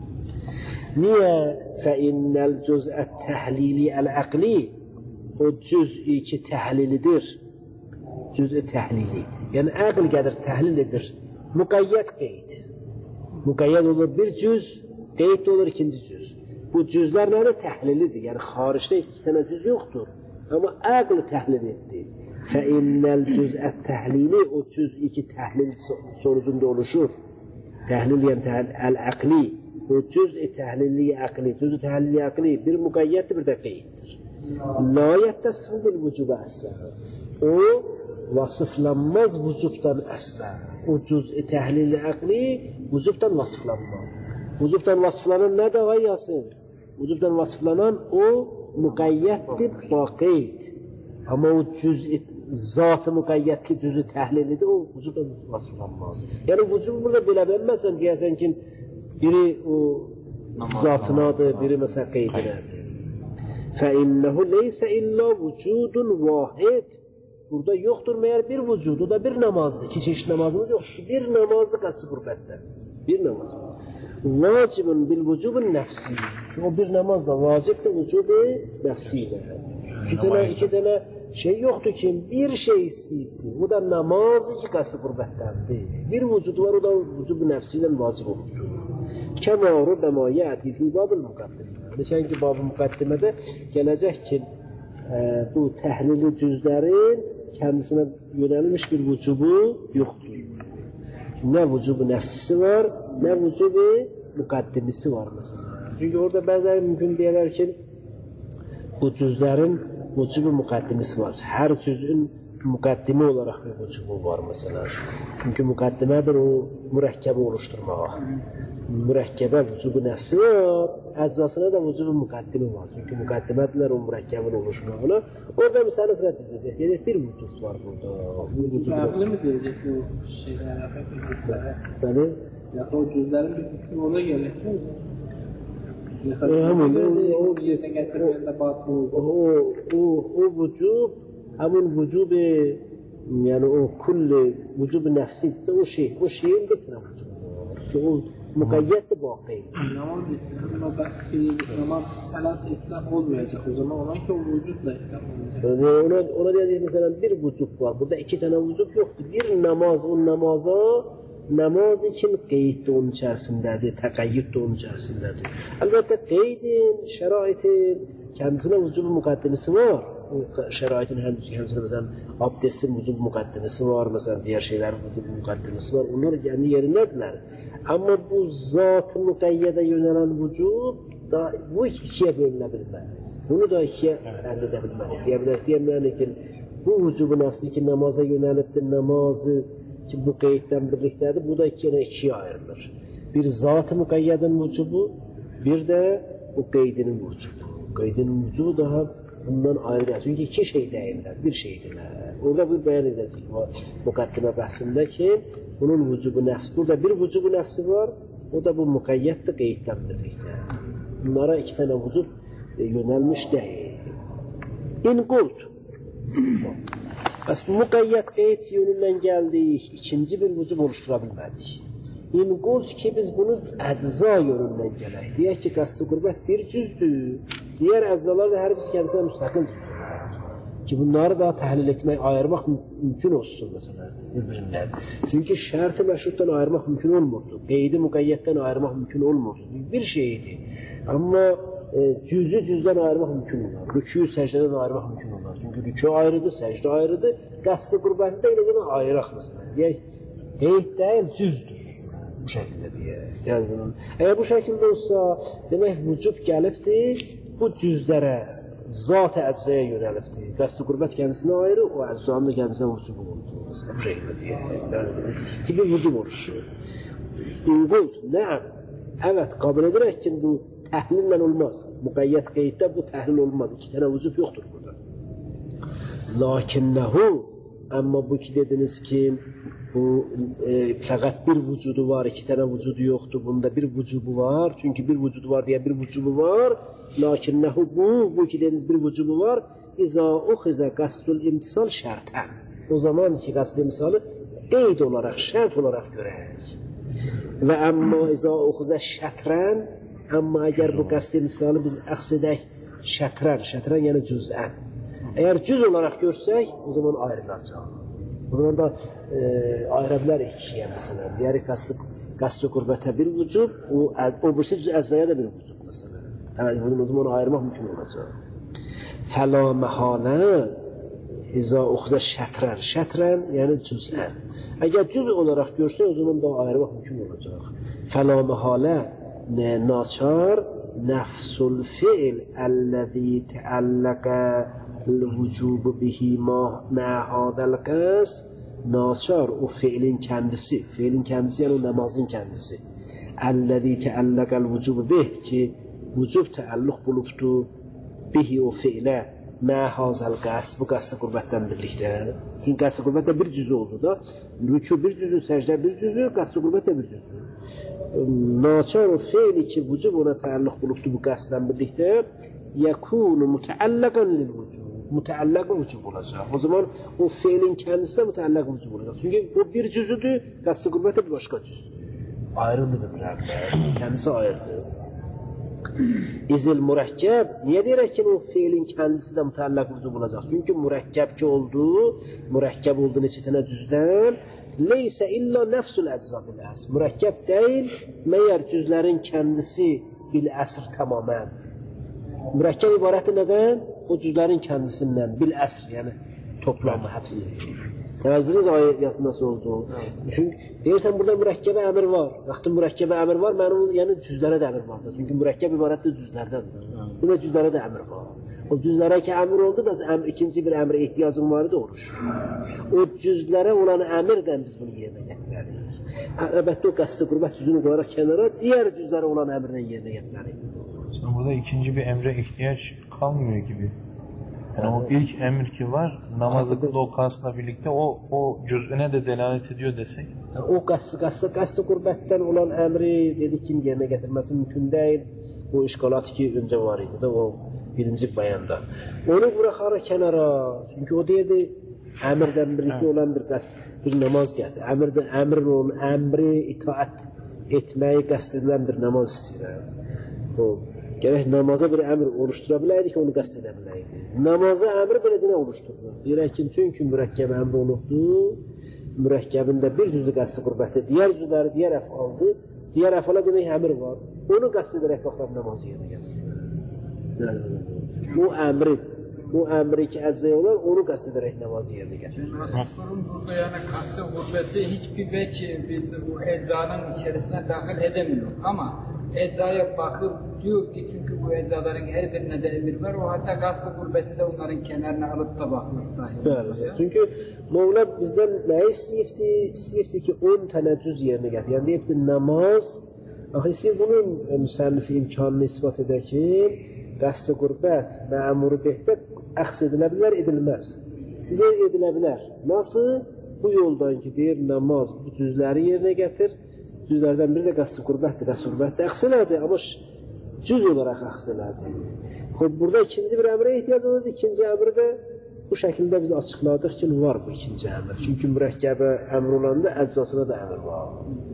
Niyə? Fəinnəl cüzət təhlili əl-əqli, o cüz'i ki təhlilidir. Cüz'i təhlili. Yəni, əql gəlir, təhlil edir. Müqəyyət qeyd. Müqəyyət olur bir cüz, qeyd olur ikinci cüz. Bu cüzlər nədir? Təhlilidir. Yəni, xaricdə iki dənə cüz yoxdur. Amma əql təhlil etdi. Fəinnəl cüzət təhlili, o cüz'i ki təhlil sonucunda oluşur. Təhlil yəni əl-əqli. O cüz-i təhlilli əqli, cüz-i təhlilli əqli bir müqəyyətdir, bir də qeyddir. La yəttəsifu bil vücubə əslən. O, vasıflanmaz vücubdan əslən. O cüz-i təhlilli əqli vücubdan vasıflanmaz. Vücubdan vasıflanan nədir, ay Yasin? Vücubdan vasıflanan o müqəyyətdir, ba qeyd. Amma o cüz-i zat-ı müqəyyət ki, cüz-i təhlillidir, o vücubdan vasıflanmaz. Yəni, vücubu burada belə bilməsən, deyəsən ki, biri o zatınadır, biri məsəl qeydinədir. Fəinnəhu leysə illə vücudun vahid. Burada yoxdur məyər bir vücud, o da bir namazdır. İki çeşit namazımız yoxdur. Bir namazdır qəsd-i qürbətdən. Bir namaz. Vacibun bil vücubun nəfsi. O bir namaz da vacibdir vücubu nəfsi ilə. İki dənə, iki dənə şey yoxdur ki, bir şey istəyibdir. Bu da namazı ki, qəsd-i qürbətdəndir. Bir vücud var, o da vücubu nəfsi ilə vacib olubdur. Kəma rübəmə yəti fi babıl müqəddimə. Məsələn ki, babı müqəddimədə gələcək ki, e, bu təhlili cüzlərin kendisinə yönəlmiş bir vücubu yoxdur. Nə vücubu nəfsisi var, nə vücubu müqəddimisi var mesela. Çünki orada bəzən mümkün deyərlər ki, bu cüzlərin vücubu müqəddimisi var. Hər cüzün mukaddime olarak bir vücubu var mesela. Çünkü mukaddimedir o mürekkebi oluşturmağa. Mürekkebe vücubu nefsi var, eczasına da vücubu mukaddimi var. Çünkü mukaddimediler o mürekkebin oluşmağına. Orada müsannif reddedecek. Yani bir vücut var burada. Vücubu aklı mı diyecek bu şeyler, efektiflere? Yani? Ya o cüzlerin bir hükmü ona gerekiyor mu? Hemen o yerine getirmeyende batıl olur. O o o vücub hemen vücubu yani o kulli vücubu nefsi o şey o şeyin bir tane vücubu ki o mukayyet de bakı. Namaz ama bahsi namaz salat itlak olmayacak o zaman ona ki o vücutla itlak olacak. Yani ona ona diyecek mesela bir vücub var. Burada iki tane vücub yoktu. Bir namaz o namaza namaz için qeyd de onun içerisindedir, təqayyüd de onun içerisindedir. Elbette qeydin, şəraitin kendisine vücubu mukaddimesi var. O şəraitin kendisine mesela abdestin vücubu mukaddimesi var, mesela diğer şeylerin vücubu mukaddimesi var. Onlar kendi yerindedirler. Ama bu zat-ı mukayyede yönelen vücub da bu ikiye bölünebilmez. Bunu da ikiye elde edebilmeliyiz. Diyebilir, diyemeyen ki bu vücubu nefsi ki namaza yöneliptir, namazı ki bu qeyddən birliktedir, bu da ikiye, ikiye ayrılır. Bir zat-ı mukayyedin vücubu, bir de bu qeydinin vücubu. Qeydinin vücubu daha bundan ayrı değil. Çünkü iki şey değiller, bir şeydirler. Orada bir beyan edecek mukaddime bahsinde ki bunun vücubu nefsi. Burada bir vücubu nefsi var, o da bu mukayyet de qeyddən birlikte. Bunlara iki tane vücub yönelmiş değil. İn qult. Bəs bu muqayyət qeyd yönündən gəldik, ikinci bir vücub oluşturabilmədik. İn qult ki, biz bunu əcza yönündən gələk. Deyək ki, qasd-ı qürbət bir cüzdür. Diğer əczalar da hər birisi kendisine müstakil cüzdür. Ki bunları da təhlil etmək, ayırmaq mümkün olsun mesela birbirindən. Çünki şərt-i məşrutdan ayırmaq mümkün olmurdu. Qeydi muqayyətdən ayırmaq mümkün olmurdu. Bir şeydi. Amma e, cüzü cüzdən ayırmaq mümkün olur. Rükû səcdədən ayırmaq mümkün olur. Çünki rükû ayrıdır, səcdə ayrıdır. Qasd-ı qürbətdə də eləcə ayıraq mesela. Deyək, qeyd deyil, cüzdür mesela. Bu şəkildə deyək. Yəni bunun. Əgər bu şəkildə olsa, demək vücub gəlibdir, bu cüzlərə, zat-ı əczəyə yönəlibdir. Qasd-ı qürbət kendisine ayrı, o əczanın da kendisine vücubu oldu. Mesela bu şəkildə deyək. Yəni, ki bir vücub oluşur. İnqult, nəəm? Evet, kabul ederek ki bu təhlillə olmaz. Muqayyət qeyddə bu təhlil olmaz. İki tane vücub yoktur burada. Lakinnehu, ama bu ki dediniz ki bu e, fəqət bir vücudu var, iki tane vücudu yoktur. Bunda bir vücubu var. Çünkü bir vücudu var diye bir vücubu var. Lakinnehu bu, bu ki dediniz bir vücubu var. İza uxiza qasdul imtisal şərtən. O zaman ki qasd imtisalı qeyd olarak, şərt olarak görək. Ve amma iza uxuza şətran, amma eğer bu qasd imtisalı biz əxs edək şətran, şətran yani cüz'ən. Eğer cüz olarak görsək, o zaman ayrılacaq. O zaman da e, ayırabilir ikiye mesela. Diğeri qasd-ı qürbətə bir vücub, o, o birisi cüz əzzaya da bir vücub mesela. Evet, o zaman ayırmaq mümkün olacaq. Fəla məhalə iza uxuza şətran, şətran yani cüz'ən. Eğer cüz olarak görse o zaman da ayırmak mümkün olacak. Fela mehala naçar nefsul fiil ellezî teallaka l-vücubu bihi ma hadal qas naçar o fiilin kendisi, fiilin kendisi yani o namazın kendisi. Ellezî teallaka l-vücubu bih ki vücub tealluk buluptu bihi o fiile ma hazal qasd bu qasd qürbətdən birlikdə. Çünki qasd qürbətdə bir cüzü oldu da. Rükû bir cüzü, səcdə bir cüzü, qasd qürbətdə bir cüzü. Naçar o fiili ki vücub ona təalluq bulubdu bu qasddan birlikdə yekunu müteallaqan lil vücub. Müteallaq vücub olacaq. O zaman o fiilin kendisi de müteallaq vücub olacaq. Çünki o bir cüzüdür, qasd qürbətdə bir başqa cüzdür. Ayrıldı bir-birlərlə. Kendisi ayrıldı. İzil mürekkep, niye diyerek ki o fiilin kendisi de müteallak vücub olacak? Çünkü mürekkep ki olduğu, mürekkep olduğu neçetine düzden, leyse illa nefsul ecza bil asr. Mürekkep değil, meğer cüzlerin kendisi bil asr tamamen. Mürekkep ibareti neden? O cüzlerin kendisinden, bil asr yani toplamı hepsi. Təvəccühünüz ayəsi nasıl oldu? Çünki deyirsən burada mürəkkəbə əmr var. Vaxtın mürəkkəbə əmr var, mənim yəni cüzlərə də əmr vardır. Çünki mürəkkəb ibarətdir cüzlərdəndir. Buna cüzlərə də əmr var. O cüzlərə ki əmr oldu da əmr, ikinci bir əmrə ehtiyacın var idi olur. O cüzlərə olan əmrdən biz bunu yerinə gətirərik. Əlbəttə o qəsd-i qürbət cüzünü qoyaraq kənara, digər cüzlərə olan əmrdən yerinə gətirərik. Aslında burada ikinci bir əmrə ihtiyac kalmıyor gibi. Yani o ilk emir ki var, namazı kıl okasıyla birlikte o o cüz'üne de delalet ediyor desek. Yani o qəsd-i qəsd qürbətdən olan əmri dedik ki, yerinə gətirməsi mümkün deyil. O işqalat ki, öncə var idi də o birinci bayanda. Onu bıraxaraq kənara, çünki o deyirdi, əmrdən birlikte olan bir qəsd, bir namaz gətir. Əmrdən, əmrin onun, əmri itaat etməyi qəsd edilən bir namaz istəyirəm. O, gərək namaza bir əmr oluştura biləydik ki, onu qəsd edə biləydik. Namaza əmri beləcə oluşturur. Deyirək ki, çünki mürəkkəb əmri olubdur, mürəkkəbində bir cüzü qəsd-i qürbətdir, digər cüzləri, digər əfaldır, digər əfala demək əmr var. Onu qəsd edərək baxıram namazı yerinə gətirir. Bu əmri, bu əmri ki əczəyə olar, onu qəsd edərək namazı yerinə gətirir. Rasulun burada yani qəsd-i qürbətdə hiçbir vəc biz bu eczanın içerisine dahil edemiyor. Ama eczaya bakıp diyor ki çünkü bu eczaların her birine de emir var. O hatta qəsd-i qürbətdə de onların kenarına alıp da bakıyor sahibi. Bəli. Çünki Mevla bizdən nə istəyibdi? İstəyibdi ki on tənə cüz yerinə gətir. Yəni deyibdi namaz. Axı istəyir bunun müsənnifi imkanını ispat edək ki, qəsd-i qürbət məmuru behdə əxs edilə bilər, edilməz. İstəyir edilə bilər. Nasıl? Bu yoldan ki deyir namaz bu cüzləri yerinə gətir. Cüzlərdən biri də qəsd-i qürbətdir. Qəsd-i qürbət də əxs elədi, amma cüz olaraq əxs elədi. Xoş, burada ikinci bir əmrə ehtiyac olurdu. İkinci əmri də bu şəkildə biz açıqladıq ki, var bu ikinci əmr. Çünki mürəkkəbə əmr olanda əczasına da əmr var.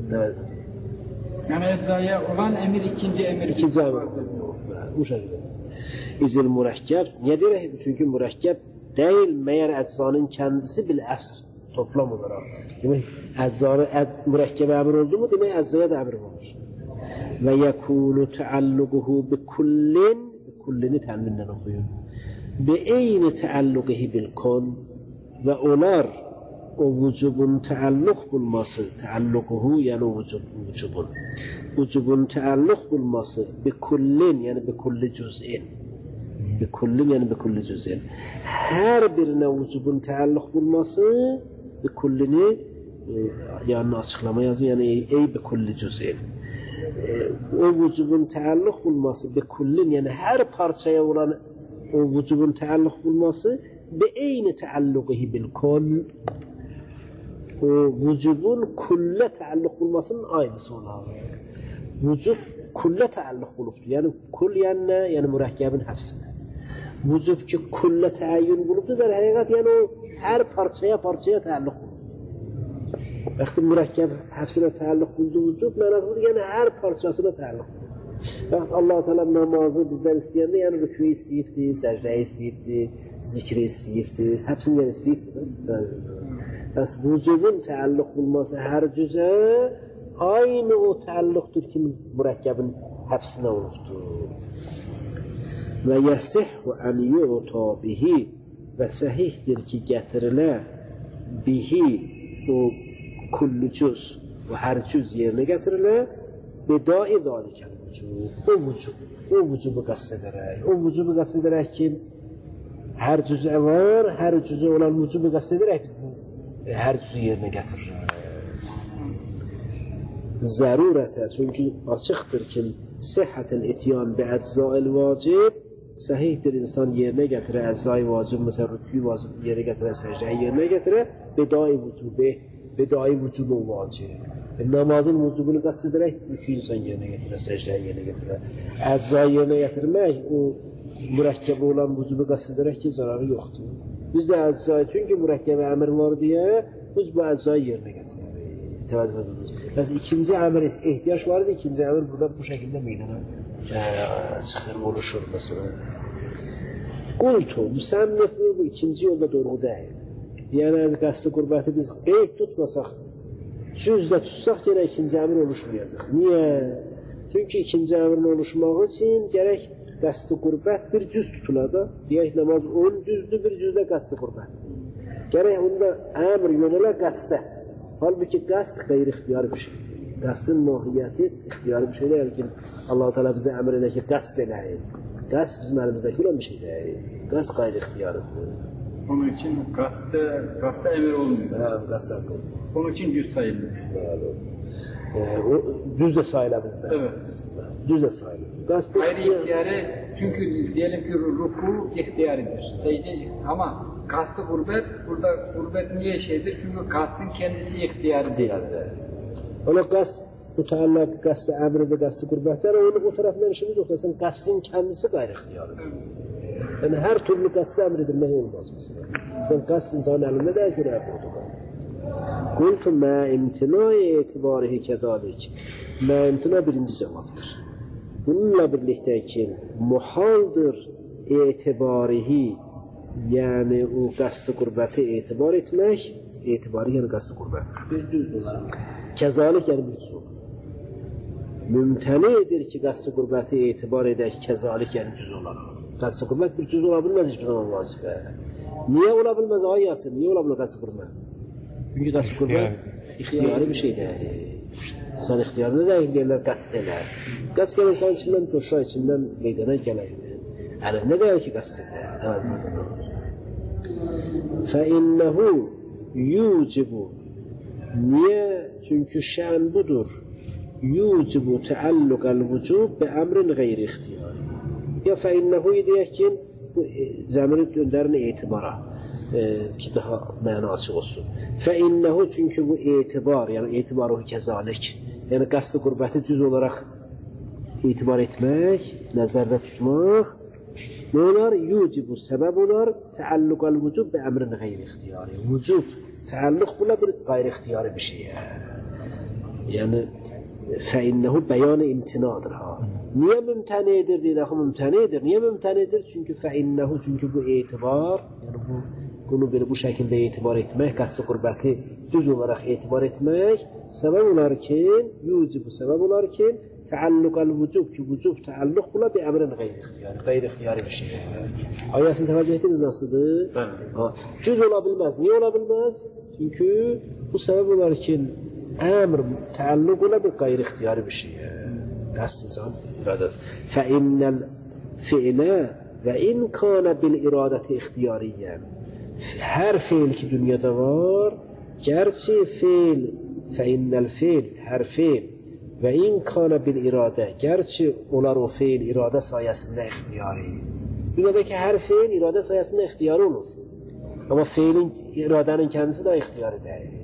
Yəni eczaya olan əmir ikinci əmir. İkinci əmr. Bu şəkildə. İzil mürəkkəb. Niyə deyirək? Çünki mürəkkəb deyil, məyər eczanın kəndisi bil əsr. Toplam olaraq. Demək, əzzanı mürəkkəbə əmr oldu mu, demək əzzaya da əmr olur. Və yəkunu təalluquhu bi kullin, kullini tənvinlə oxuyun. Bi eyni təalluqihi bil kon və olar o vücubun təalluq bulması, təalluquhu yəni vücubun. Vücubun təalluq bulması bi kullin, yəni bi kulli cüz'in. Bi kullin, yəni bi kulli cüz'in. Hər birinə vücubun təalluq bulması bi kullini yanına açıqlama yazın, yəni ey bi kulli cüz'in. O vücubun təalluq bulması bi kullin, yəni hər parçaya olan o vücubun təalluq bulması bi eyni təalluqihi bil kon. O vücubun kullə təalluq bulmasının aynısı olar. Vücub kullə təalluq bulubdur. Yəni kul yəni nə? Yəni mürəkkəbin həbsinə. Vücub ki kullə təəyyün bulubdur, der həqiqət yəni o hər parçaya parçaya təalluq bulubdur. Vaxtı mürəkkəb həbsinə təalluq bulduğu vücub mənası budur, yəni hər parçasına təalluq bulubdur. Allah Teala namazı bizdən istəyəndə, yəni rükûyu istəyibdir, səcdəyi istəyibdir, zikri istəyibdir, həbsini yəni istəyibdir. Bəs vücubun təalluq bulması hər cüzə aynı o təalluqdur ki, mürəkkəbin həbsinə olubdur. Və yəsihhu ən yu'ta bihi və səhihdir ki, gətirilə bihi o kullu cüz və hər cüz yerinə gətirilə bidai zalikəl vücub. O vücub, o vücubu qəsd edərək, o vücubu qəsd edərək ki, hər cüzə var, hər cüzə olan vücubu qəsd edərək biz bu hər cüzü yerinə gətiririk. Zərurətə, çünki açıqdır ki, səhhətəl etiyan bi əczail vacib, səhihdir insan yerinə gətirə, əczai vacib, məsələn, rükû vacib yerinə gətirə, səcdəyi yerinə gətirə, bidai vücubi, bidai vücubu vacib. Namazın vücubunu qəsd edərək, rükû insan yerinə gətirə, səcdəyi yerinə gətirə. Əczai yerinə gətirmək, o mürəkkəbə olan vücubu qəsd edərək ki, zararı yoxdur. Biz də əczai, çünki mürəkkəbə əmr var deyə, biz bu əczai yerinə gətirək. Təvəccüh ediyoruz. Bəs ikinci əmr ehtiyac var idi, ikinci əmr burada bu şəkildə meydana çıxır, oluşur məsələn. Qultu, müsənnif bu ikinci yolda doğru deyil. Yəni qəsd-i qürbəti biz qeyd tutmasaq, cüzlə tutsaq yenə ikinci əmr oluşmayacaq. Niyə? Çünki ikinci əmrin oluşmağı üçün gərək qəsd-i qürbət bir cüz tutula da. Deyək namaz on cüzdür, bir cüzdə qəsd-i qürbət. Gerek onda emir yönele kaste. Halbuki kast gayri ihtiyari bir şey. Kastın mahiyeti ihtiyari bir şey değil ki Allah-u Teala bize emir eder ki kast eleyin. Kast bizim elimizdeki olan bir şey değil. Kast gayri ihtiyarıdır. Onun için kasta, kasta emir olmuyor. Ha, kast hakkı. Onun için cüz sayılır. Ee, o düz de sayılabilir. Evet. Düz de sayılabilir. Kast Gayri ihtiyarı, çünkü diyelim ki ruku ihtiyaridir. Secde ama kastı gurbet, burada gurbet niye şeydir? Çünkü kastın kendisi ihtiyaridir. Ona kast, müteallak kastı emrede kastı gurbetler, onu o tarafından işimiz yok. Sen kastın kendisi gayri ihtiyarı. Yani her türlü kastı emredilmek olmaz mesela. Sen kast insanın elinde değil ki ne yapıyordu? Kultu ma imtinai itibarihi kedalik. Ma imtina birinci cevaptır. Bununla birlikteki muhaldır itibarihi, yani o kastı gurbeti itibar etmek, itibarı yani kastı gurbet. Bir düz olarak. Kezalik yani bir cüz olur. Mümtenidir ki kastı gurbeti itibar edək, kezalik yani cüz olarak. Kastı gurbet bir cüz olabilmez hiçbir zaman vazifə. Niye olabilmez ay Yasin? Niye olabilir kastı gurbet? Çünkü kastı gurbet ihtiyari bir şey değil. İnsan ihtiyarında değil derler kast eder. Kast gelen insan içinden coşa, içinden meydana gelir. Yani ne der ki kast eder? فَاِنَّهُ يُوجِبُ Niye? Çünkü şan budur. Yucibu teallukal vücub be emrin gayri ihtiyari. Ya fe innehu diyekin bu zamirin dönderine itibara e, ki daha manası olsun. Fe innehu çünkü bu itibar yani itibarı kezalik. Yani kastı gurbeti düz olarak itibar etmek, nazarda tutmak ne olar? Yucibu sebep olar teallukal vücub be emrin gayri ihtiyari. Vücub taalluk bula bir gayri ihtiyari bir şey. Yani فَاِنَّهُ beyan-ı imtinadır ha. Niye mümtenidir diye daha mümtenidir. Niye mümtenidir? Çünkü فَاِنَّهُ çünkü bu itibar, yani bu bunu böyle bu şekilde itibar etmek, kastı gurbeti düz olarak itibar etmek sebep olarken, yucibu sebep olarken taallukal vücub ki vücub taalluk bula bir emrin gayri ihtiyari. Gayri ihtiyari bir şey. Ayasını tevaccüh ettiniz nasıldır? Evet. Cüz olabilmez. Niye olabilmez? Çünkü bu sebep olarken emr taalluk ola bir gayri ihtiyari bir şey. Kast insan irade. فَاِنَّ الْفِعْلَ وَاِنْ كَانَ بِالْاِرَادَةِ اِخْتiyariyen. Her fiil ki dünyada var, gerçi fiil, فَاِنَّ الْفِعْلِ her fiil ve in kana bil irade gerçi olar o fiil irade sayesinde ihtiyari. Dünyadaki her fiil irade sayesinde ihtiyari olur. Ama fiilin iradenin kendisi de ihtiyari değil.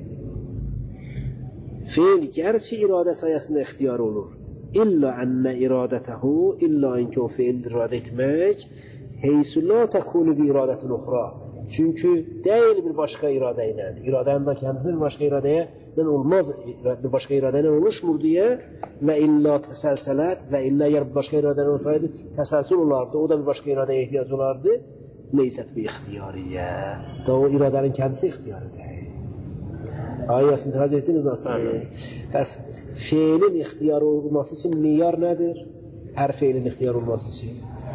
Fiil gerçi irade sayesinde ihtiyari olur. İlla enne iradetehu illa inki o fiil irade etmek heysu la tekunu bi iradetin ukhra. Çünkü değil bir başka iradeyle. İradenin de kendisi bir başka iradeye olmaz, bir başka iradeyle oluşmur diye ve illa teselselet ve illa yer bir başka iradeyle olsaydı teselsül olardı. O da bir başka iradeye ihtiyaç olardı. Leyset bir ihtiyariye. Da o iradenin kendisi ihtiyarı değil. Ayasını tercih ettiniz nasıl? Pes fiilin ihtiyar olması için miyar nedir? Her fiilin ihtiyar olması için.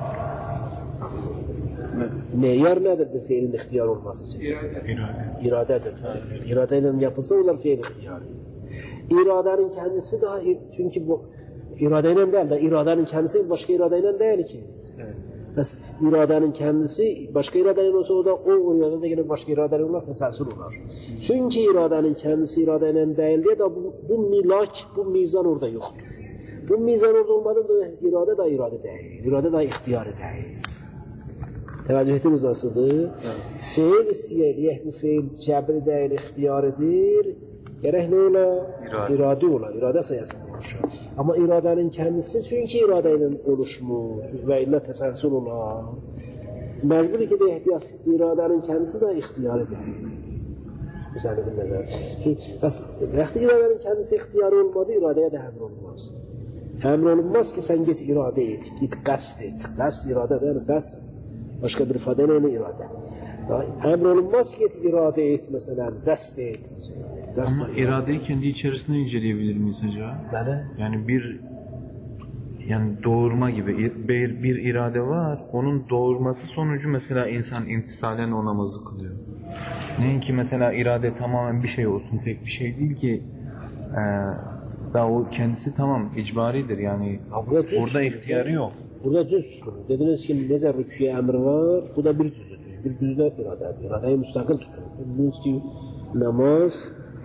Meyar nedir bir fiilin ihtiyar olması için? İrade. İradedir. İradeyle yapılsa onlar fiil ihtiyarı. İradenin kendisi daha, çünkü bu iradeyle değil de iradenin kendisi başka iradeyle değil ki. Evet. Mesela iradenin kendisi başka iradeyle olsa o da o iradede yine başka iradeyle olur, teselsül olur. Çünkü iradenin kendisi iradeyle değil diye de bu, bu milak, bu mizan orada yoktur. Bu mizan orada olmadığında irade da irade değil. İrade da ihtiyarı değil. Tevaccüh etimiz nasıldır? Evet. Fiil isteyək, bu fiil cəbri deyil, ihtiyaridir. Gerek ne ola? İrade, irade ola, irade sayesinde oluşur. Ama iradenin kendisi çünkü iradeyle oluşmuş ve illa teselsül ola. Mecbur ki de ihtiyar, iradenin kendisi de ihtiyarı değil. Güzel dinleler. Çünkü vakti iradenin kendisi ihtiyarı olmadı, iradeye de emr olmaz. Emr olmaz ki sen git irade et, git kast et. Kast irade değil, kast. Başka bir ifadeyle irade. Emrolunmaz ki irade et mesela, kast et. Kast Ama iradeyi kendi içerisinde inceleyebilir miyiz acaba? Böyle. Yani bir yani doğurma gibi bir, bir irade var. Onun doğurması sonucu mesela insan imtisalen o namazı kılıyor. Neyin ki mesela irade tamamen bir şey olsun, tek bir şey değil ki. Ee, daha o kendisi tamam icbaridir yani. Ha, burada cüz Orada tutun. ihtiyarı yok. Burada cüz tutun. Dediniz ki nece rüküye emir var, bu da bir cüzdür. Bir cüzde iradedir. İradeyi müstakil tutun. Dediniz ki namaz,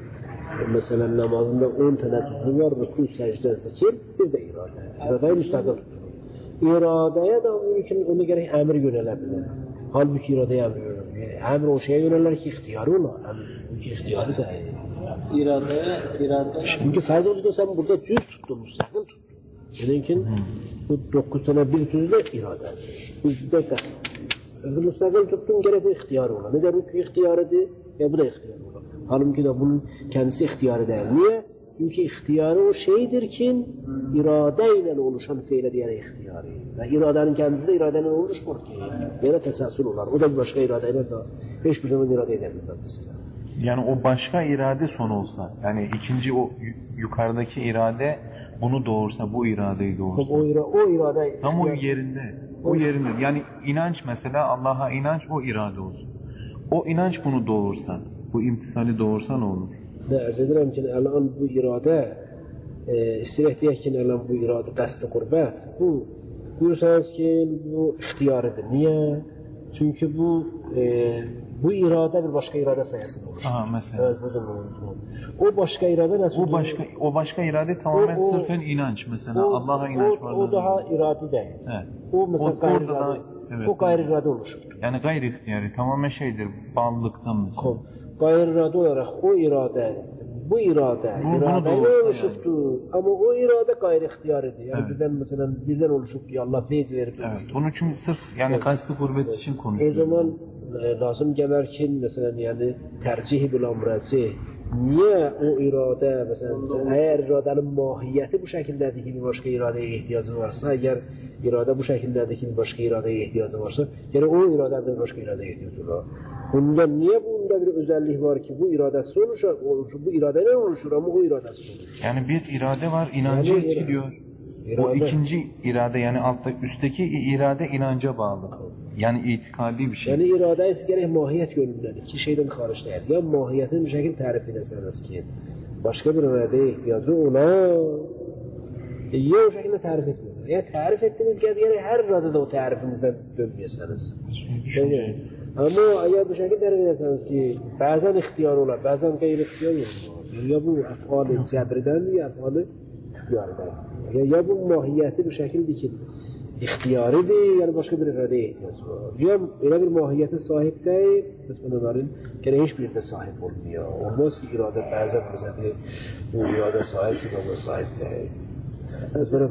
mesela namazında on tane cüzü var, rükû, secde, zikir, bir de irade. İradeyi müstakil tutun. İradeye de mümkün, ona göre emir yönelebilir. Halbuki iradeye emir yönelir. Emir o şeye yönelir ki ihtiyarı ola. Emir ki ihtiyarı da. İradeye, irade... Çünkü farz oldu sen burada cüz tuttun, müstakil tuttun. Dedin ki bu dokuz tane bir cüz de irade. Bu de kast. Özgür müstakil tuttun gerek bu ihtiyarı ola. Nece rükû ihtiyarıdır ya bu da ihtiyarı ola. Halbuki de bunun kendisi ihtiyarı değil. Niye? Çünkü ihtiyarı o şeydir ki iradeyle oluşan fiile diğer ihtiyarı. Ve iradenin kendisi de iradeyle oluşmur ki. Yine tesasül olar. O da bir başka iradeyle de hiçbir zaman irade edemezler mesela. Yani o başka irade son olsa, yani ikinci o yukarıdaki irade bunu doğursa, bu iradeyi doğursa. O, ira, o irade... Tam o yerinde, o yerinde. Yani inanç mesela, Allah'a inanç o irade olsun. O inanç bunu doğursa, bu imtisali doğursa ne olur? Ne arz edirəm ki, əlan bu iradə, e, istirək deyək ki, əlan bu iradə qəsd-i qurbət, bu, buyursanız ki, bu ixtiyarıdır. Niye? Çünkü bu e, bu iradə bir başka iradə sayesinde oluşur. Aha, mesela. Evet, o başka iradə nasıl? O başka, o başka irade tamamen o, o, sırfen inanç mesela, Allah'a inanç var. O, o daha iradi değil. Evet. O mesela o, gayri da, irade. evet, o gayri irade oluşur. Yani gayri ihtiyari, tamamen şeydir, bağlılıktan mesela. Gayri irade olarak o irade, bu irade, iradeyle oluşuptur. Yani. Ama o irade gayri ihtiyarıdır. Yani evet. birden mesela birden oluşup diye Allah feyz verip evet. oluştur. Onun için sırf yani evet. kastı gurbet evet. için konuşuyor. O zaman e, lazım gelir ki mesela yani tercih bil amracih. Niye o irade mesela, mesela eğer iradenin mahiyeti bu şekildedir ki bir başka iradeye ihtiyacı varsa, eğer irade bu şekildedir ki bir başka iradeye ihtiyacı varsa, yani o iradede bir başka iradeye ihtiyacı var. Bunda niye bunda bir özellik var ki bu iradesi oluşur, oluşur bu iradeyle oluşur ama o iradesi oluşur. Yani bir irade var, inancı yani etkiliyor. İrade. O ikinci irade yani altta üstteki irade inanca bağlı. Yani itikadi bir şey. Yani irade gerek mahiyet yönünden iki şeyden hariç değil. Ya mahiyetin bir şekilde tarif ederseniz ki başka bir iradeye ihtiyacı ona e, ya o şekilde tarif etmezsiniz. Ya tarif ettiğiniz gibi yani her iradede o tarifinizden dönmeyesiniz. Yani, ama eğer bu şekilde tarif ederseniz ki bazen ihtiyar olar, bazen gayri ihtiyar olur. Ya bu efali cebridendir ya efali ihtiyarıdır. Ya, ya bu mahiyeti bir şekilde ki ihtiyaridir, yani başka bir iradeye ihtiyacı var. Ya öyle bir mahiyete sahip değil, kısmen gene hiçbir de sahip olmuyor. Olmaz ki irade bazen mesela bu irade sahip ki ama sahip değil. Kısmen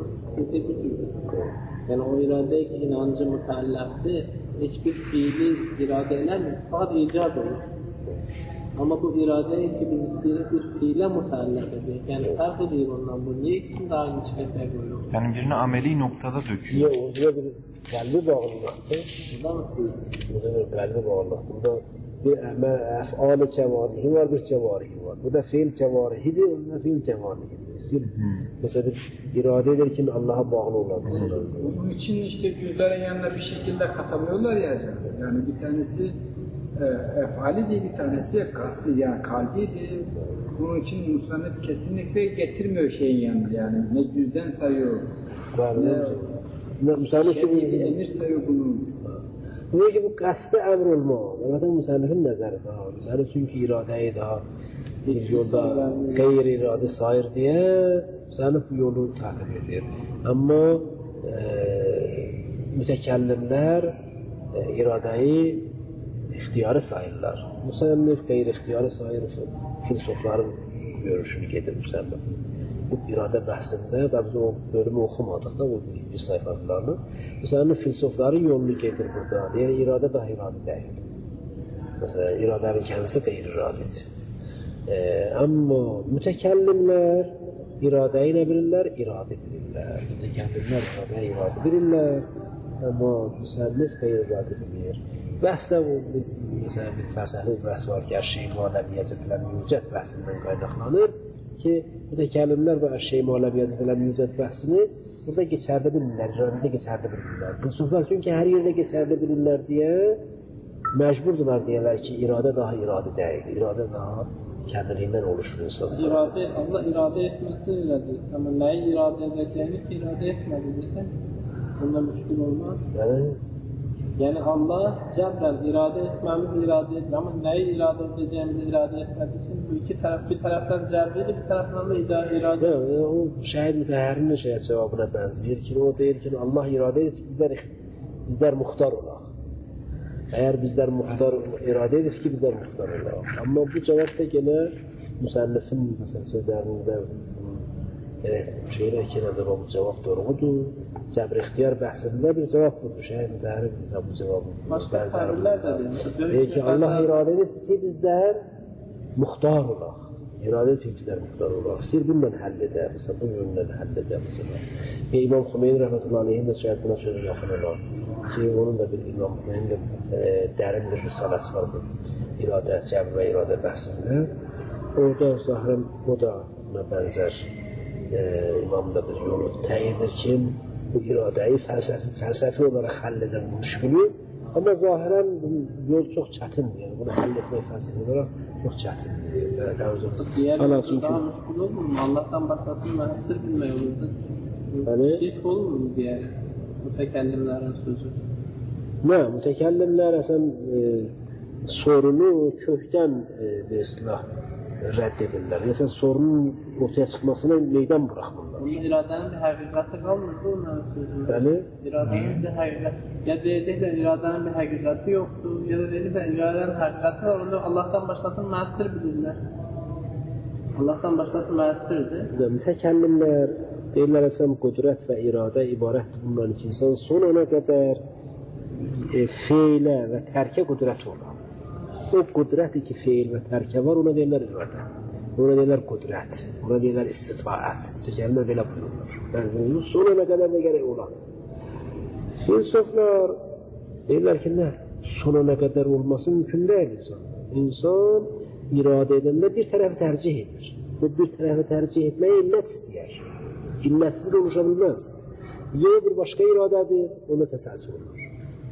yani o irade ki inancı mutallakti, hiçbir fiili iradeyle fakat icad olur. Ama bu iradeyi ki biz istedik bir fiile mutallak ediyor. Yani fark ediyor ondan bu. Niye ikisini de aynı çıkartmaya koyuyor? Yani birini ameli noktada döküyor. Niye? Orada bir kalbi bağlılıktı. Burada mı? Burada bir kalbi bağlılık. Burada bir ef'al-i cevarihi var, bir cevarihi var. Burada fiil cevarihidir, orada fiil cevarihidir. Mesela bir irade ederken Allah'a bağlı olan mesela. Bunun için işte cüzlerin yanına bir şekilde katamıyorlar ya acaba. Yani bir tanesi e, efali diye bir tanesi kasti yani kalbiydi. Bunun için musannif kesinlikle getirmiyor şeyin yanına yani. Ne cüzden sayıyor. Ne musannif şey bir emir sayıyor bunu. Diyor ki bu kastı emr olma. Zaten musannifin nazarı daha. Musannif çünkü iradeyi daha bir yolda gayri irade sayır diye musannif bu yolu takip ediyor. Ama e, mütekellimler e, iradeyi ihtiyarı sayırlar. Musannif gayri ihtiyarı sayır. Filosofların görüşünü getir musannif. Bu irade bahsinde da biz o bölümü okumadık da o ilk bir sayfalarını. Musannif filosofların yolunu getir burada. Yani irade daha irade değil. Mesela iradenin kendisi gayri iradedir. Ee, ama mütekellimler iradeyi ne bilirler? İrade bilirler. Mütekellimler iradeyi irade bilirler. Ama musannif gayri irade bilir. Bəhsdə o, mesela bir fəlsəfi bəhs var ki, əşşəyi maləm yəzifləm yücət bəhsindən qaynaqlanır ki, mütəkəllimlər və əşşəyi maləm yəzifləm yücət bəhsini burada geçərdə bilirlər, iradədə geçərdə bilirlər. Filosoflar çünki hər yerdə geçərdə bilirlər deyə məcburdular deyirlər ki, iradə daha iradə deyil. İradə daha kendiliğinden oluşur insan. İrade, Allah irade etmesi öyledir. Ama neyi irade edeceğini ki irade etmedi desem bunda müşkül olmaz. Yani Yani Allah cebren irade etmemiz irade edilir ama neyi irade edeceğimizi irade etmediği için bu iki taraf, bir taraftan cebriydi, bir taraftan da irade. Yani, o şahit müteherrinin şeye cevabına benziyor ki o değil ki Allah irade edir ki bizler, bizler muhtar olaq. Eğer bizler muhtar, irade edir ki bizler muhtar olaq. Ama bu cevap da gene müsellifin mesela sözlerinde gerek şeyler ki nazar bu cevap doğrudur. Cebr ihtiyar bahsinde bir cevap budur. Şahit müteherrin bize bu cevabı. Başka tabirler de değil. Peki Allah irade edir ki bizler muhtar olaq. İrade edir ki bizler muhtar olaq. Sir bununla halleder. Mesela bu yönle halleder mesela. Ve İmam Hümeyni rahmetullahi aleyhin de şahit buna sözü yakın olan. Ki onun da bir İmam Hümeyni'nin e, derin bir risalesi var bu. İrade, cebr ve irade bahsinde. Orada zahiren o da buna benzer e, İmam'da bir yolu teyidir ki bu iradeyi felsefi, felsefi olarak halleden müşkülü ama zahiren bu yol çok çetindir. Yani bunu halletmek felsefi olarak çok çetindir. Diğer yolda çünkü... daha müşkül olur mu? Allah'tan başkasını müessir bilme yolunda. Yani, şirk olur mu diğer mütekellimlerin sözü? Ne? Mütekellimler esen e, sorunu kökten e, bir ıslah reddedirler. Mesela sorunun ortaya çıkmasına meydan bırakmırlar. Onda iradenin bir hakikati kalmırdı onların sözünde. Yani? İradenin bir hakikati. Ya diyecekler iradenin bir hakikati yoktu. Ya da diyecekler iradenin hakikati var. Onda Allah'tan başkasını müessir bilirler. Allah'tan başkası müessirdi. Mütekellimler deyirlər əsəm qudrət və iradə ibarətdir bundan ki, insan son ana qədər e, feylə və tərkə qudrət olar. O qudrəti ki, feyl və tərkə var, ona deyirlər iradə. Ona deyirlər qudrət, ona deyirlər istitaət. Mütəkəllimlər belə buyururlar. Yəni, son ana qədər də gərək olar. Filosoflar deyirlər ki, nə? Son ana qədər olması mümkün deyil insan. İnsan iradə edəndə bir tərəfi tərcih edir. Bu bir tərəfi tərcih etməyə illət istəyər. İllətsiz konuşa bilmez. Ya bir başka iradedir, ona teselsül olur.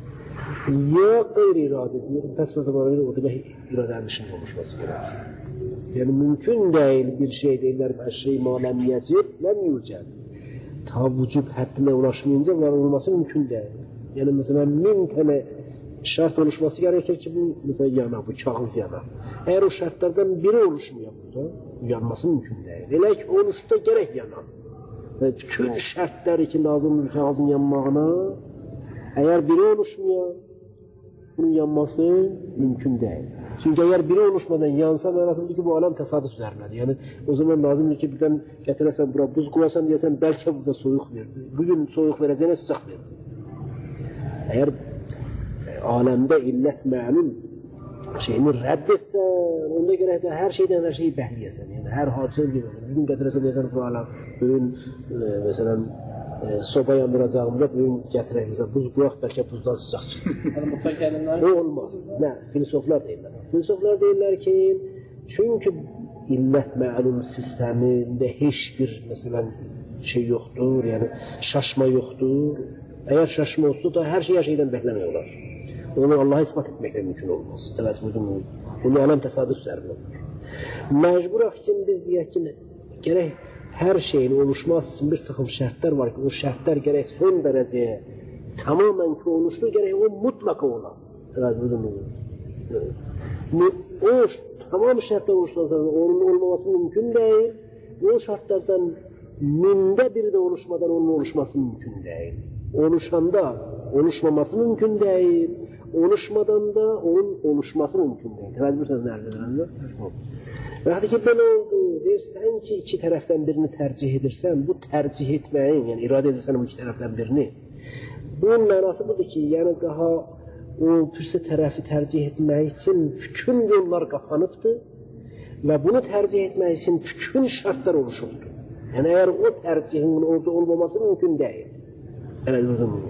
Ya gayri iradedir, pes o zaman o demek iradenin dışında oluşması gerekir. Yani mümkün değil bir şey değiller, her şey malem yecib, lem yüceb. Ta vücub haddine ulaşmayınca var olması mümkün değil. Yani mesela min tane şart oluşması gerekir ki bu mesela yana, bu kağız yana. Eğer o şartlardan biri oluşmuyor burada, yanması mümkün değil. Elə ki oluşda gerek yana. Ve bütün şartlar ki lazım bir kağızın yanmağına eğer biri oluşmuyor bunun yanması mümkün değil. Çünkü eğer biri oluşmadan yansa manasında ki bu alem tesadüf üzerinedir. Yani o zaman lazım ki birden getiresen buraya buz koyarsan diyesen belki burada soğuk verdi. Bugün soğuk vereceğine sıcak verdi. Eğer e, alemde illet ma'lum şeyini reddetsen, onda gerek de her şeyden her şeyi behliyesen. Yani her hadise gibi. Bugün getiresen diyesen bu alem, bugün e, mesela e, soba yandıracağımıza bugün getireyim. Mesela buz koyaq, belki buzdan sıcak çıkıyor. O olmaz. Ne? Filosoflar deyirler. Filosoflar deyirler ki, çünkü illet ma'lum sisteminde hiçbir mesela şey yoktur, yani şaşma yoktur. Eğer şaşma olsa da her şey her şeyden beklemiyorlar. Onu Allah'a ispat etmekle mümkün olmaz. Evet, bunu, bunu alem tesadüf üzerine olur. Mecbur için biz diyek ki, gerek her şeyin oluşması için bir takım şartlar var ki, o şartlar gerek son dereceye tamamen ki oluştu, gerek o mutlaka olan. Evet, bunu evet. O tamam şartlar oluştuğundan sonra onun olmaması mümkün değil. O şartlardan minde biri de oluşmadan onun oluşması mümkün değil. Oluşanda oluşmaması mümkün değil. Oluşmadan da onun oluşması mümkün değil. Hadi bu söz nerede? Vakti ki böyle oldu, dersen ki iki taraftan birini tercih edirsen, bu tercih etmeyin, yani irade edirsen bu iki taraftan birini. Bunun manası budur ki, yani daha o birisi tarafı tercih etmek için bütün yollar kapanıptı ve bunu tercih etmek için bütün şartlar oluşuldu. Yani eğer o tercihin orada olmaması mümkün değil. Evet,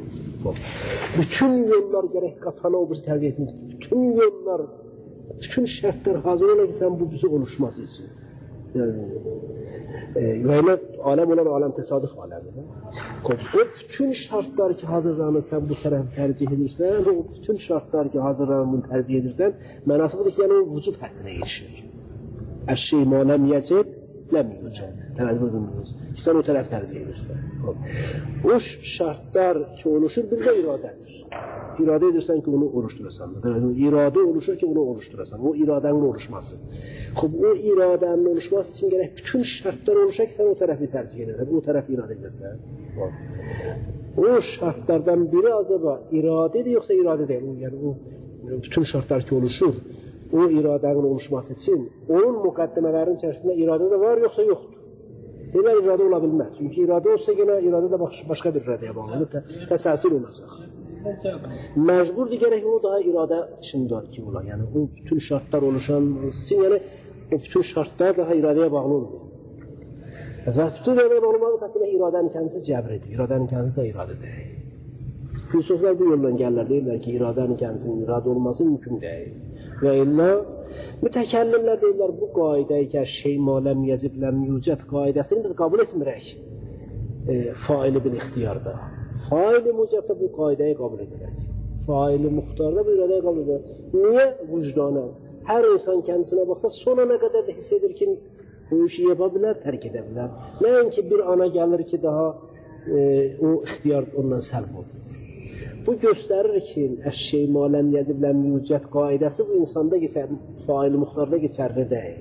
bütün yollar gerek kafana o birisi tercih etmek. Bütün yollar, bütün şartlar hazır ola ki sen bu birisi oluşması için. Yani, e, yani alem olan alem tesadüf alemidir. O bütün şartlar ki hazırlanır sen bu tarafı tercih edirsən, o bütün şartlar ki hazırlanır tercih edirsən, mənası budur ki, yani o vücud həddinə yetişir. Əşşey ma ləm yəcib, ləm yücəd. Təvəccüh ediniz. Sən o tərəf tercih edirsən. O şartlar ki oluşur, bir də iradədir. İradə edirsən ki, onu oluşdurasan. İradə oluşur ki, onu oluşdurasan. O iradənin oluşması. O iradənin oluşması için gərək bütün şartlar oluşa ki, sən o tərəfi tercih edirsən. O tərəfi iradə edirsən. O şartlardan biri acaba iradedir, yoxsa iradə deyil. Yəni, o bütün şartlar ki oluşur, o iradənin oluşması için onun müqəddimələrin içərisində iradə də var, yoxsa yoxdur. Deyirlər, iradə ola bilməz. Çünki iradə olsa yenə iradə də başqa bir iradəyə bağlıdır, təsəssül olacaq. Məcburdur gərək o daha iradə içində ki ola. Yəni o bütün şartlar oluşan için, yəni o bütün şartlar daha iradəyə bağlı olmuyor. Və bütün iradəyə bağlı olmalı, təsdiq iradənin kəndisi cəbridir. İradənin kəndisi də iradə deyil. Filosoflar bu yoldan gəlirlər, deyirlər ki, iradənin kəndisinin iradə olması mümkün deyil. Və illa mütəkəllimlər deyirlər, bu qaidə-i ki, şey maləm yəzib ləm yücət qaidəsini biz qəbul etmirək e, faili bil ixtiyarda. Faili mücəbdə bu qaidəyi qəbul edilək. Faili muxtarda bu iradəyi qəbul edilək. Niyə? Vicdana. Hər insan kəndisine baxsa son ana qədər də hiss edir ki, o işi yapa bilər, tərk edə bilər. Nəinki bir ana gəlir ki, daha e, o ixtiyar ondan səlb olur. Bu göstərir ki, əşşey maləm yəzib ləm yücət qaidəsi bu insanda geçər, faili muxtarda geçərli deyil.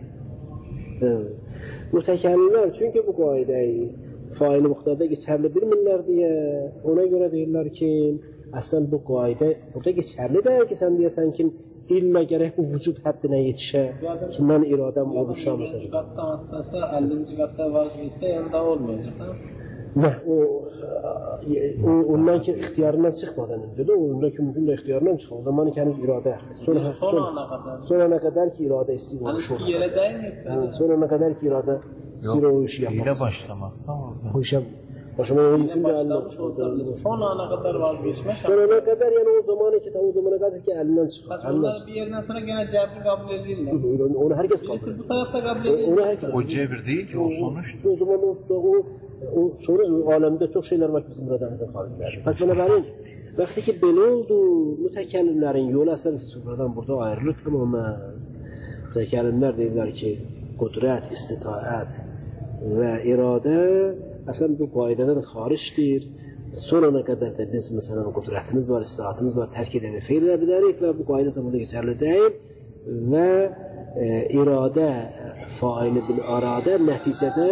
Mütəkəllimlər çünki bu qaidəyi faili muxtarda geçərli bilmirlər deyə ona görə deyirlər ki, əslən bu qaidə burada geçərli deyil ki, sən deyəsən ki, illa gərək bu vücud həddinə yetişə ki, mən iradəm oluşam. əllinci qatda atdasa, əllinci qatda vacibsə, yəni daha olmayacaq, hə? Nə, o, o, ondan ki, ixtiyarından çıxmadan öncə, ondan ki, mümkün də ixtiyarından çıxır. O zaman ki, həniz iradə. Son ana qədər. Son ana qədər ki, iradə istəyir oluşur. Hani yerə dəymir. Son ana qədər ki, iradə istəyir o işi yapmaq. Fiile başlamak da orada. O işe başlamaq mümkün də əlindən çıxır. Son ana qədər vazgeçmək. Son ana qədər, yəni o zamanı ki, o zamana qədər ki, əlindən çıxır. Onlar bir yerdən sonra gene cəbri qəbul edirlər. Onu hər kəs qəbul Birisi edir. bu tarafta qəbul edir. O cebir değil ki, o sonuçtur. O zaman o, o, o sonra aləmdə çox şeylər var ki, bizim iradəmizin xaricindədir. Pəs bənəbərin, vaxtı ki, belə oldu, mütəkəllimlərin yolu əsər filosoflardan burada ayrılır tamamən. Mütəkəllimlər deyirlər ki, qudrət, istitaət və iradə əslən bu qaydədən xaricdir. Sonuna qədər də biz məsələn qudrətimiz var, istitaətimiz var, tərk edə və feyl edə bilərik və bu qayda burada geçərli deyil və e, iradə, faili bil aradə nəticədə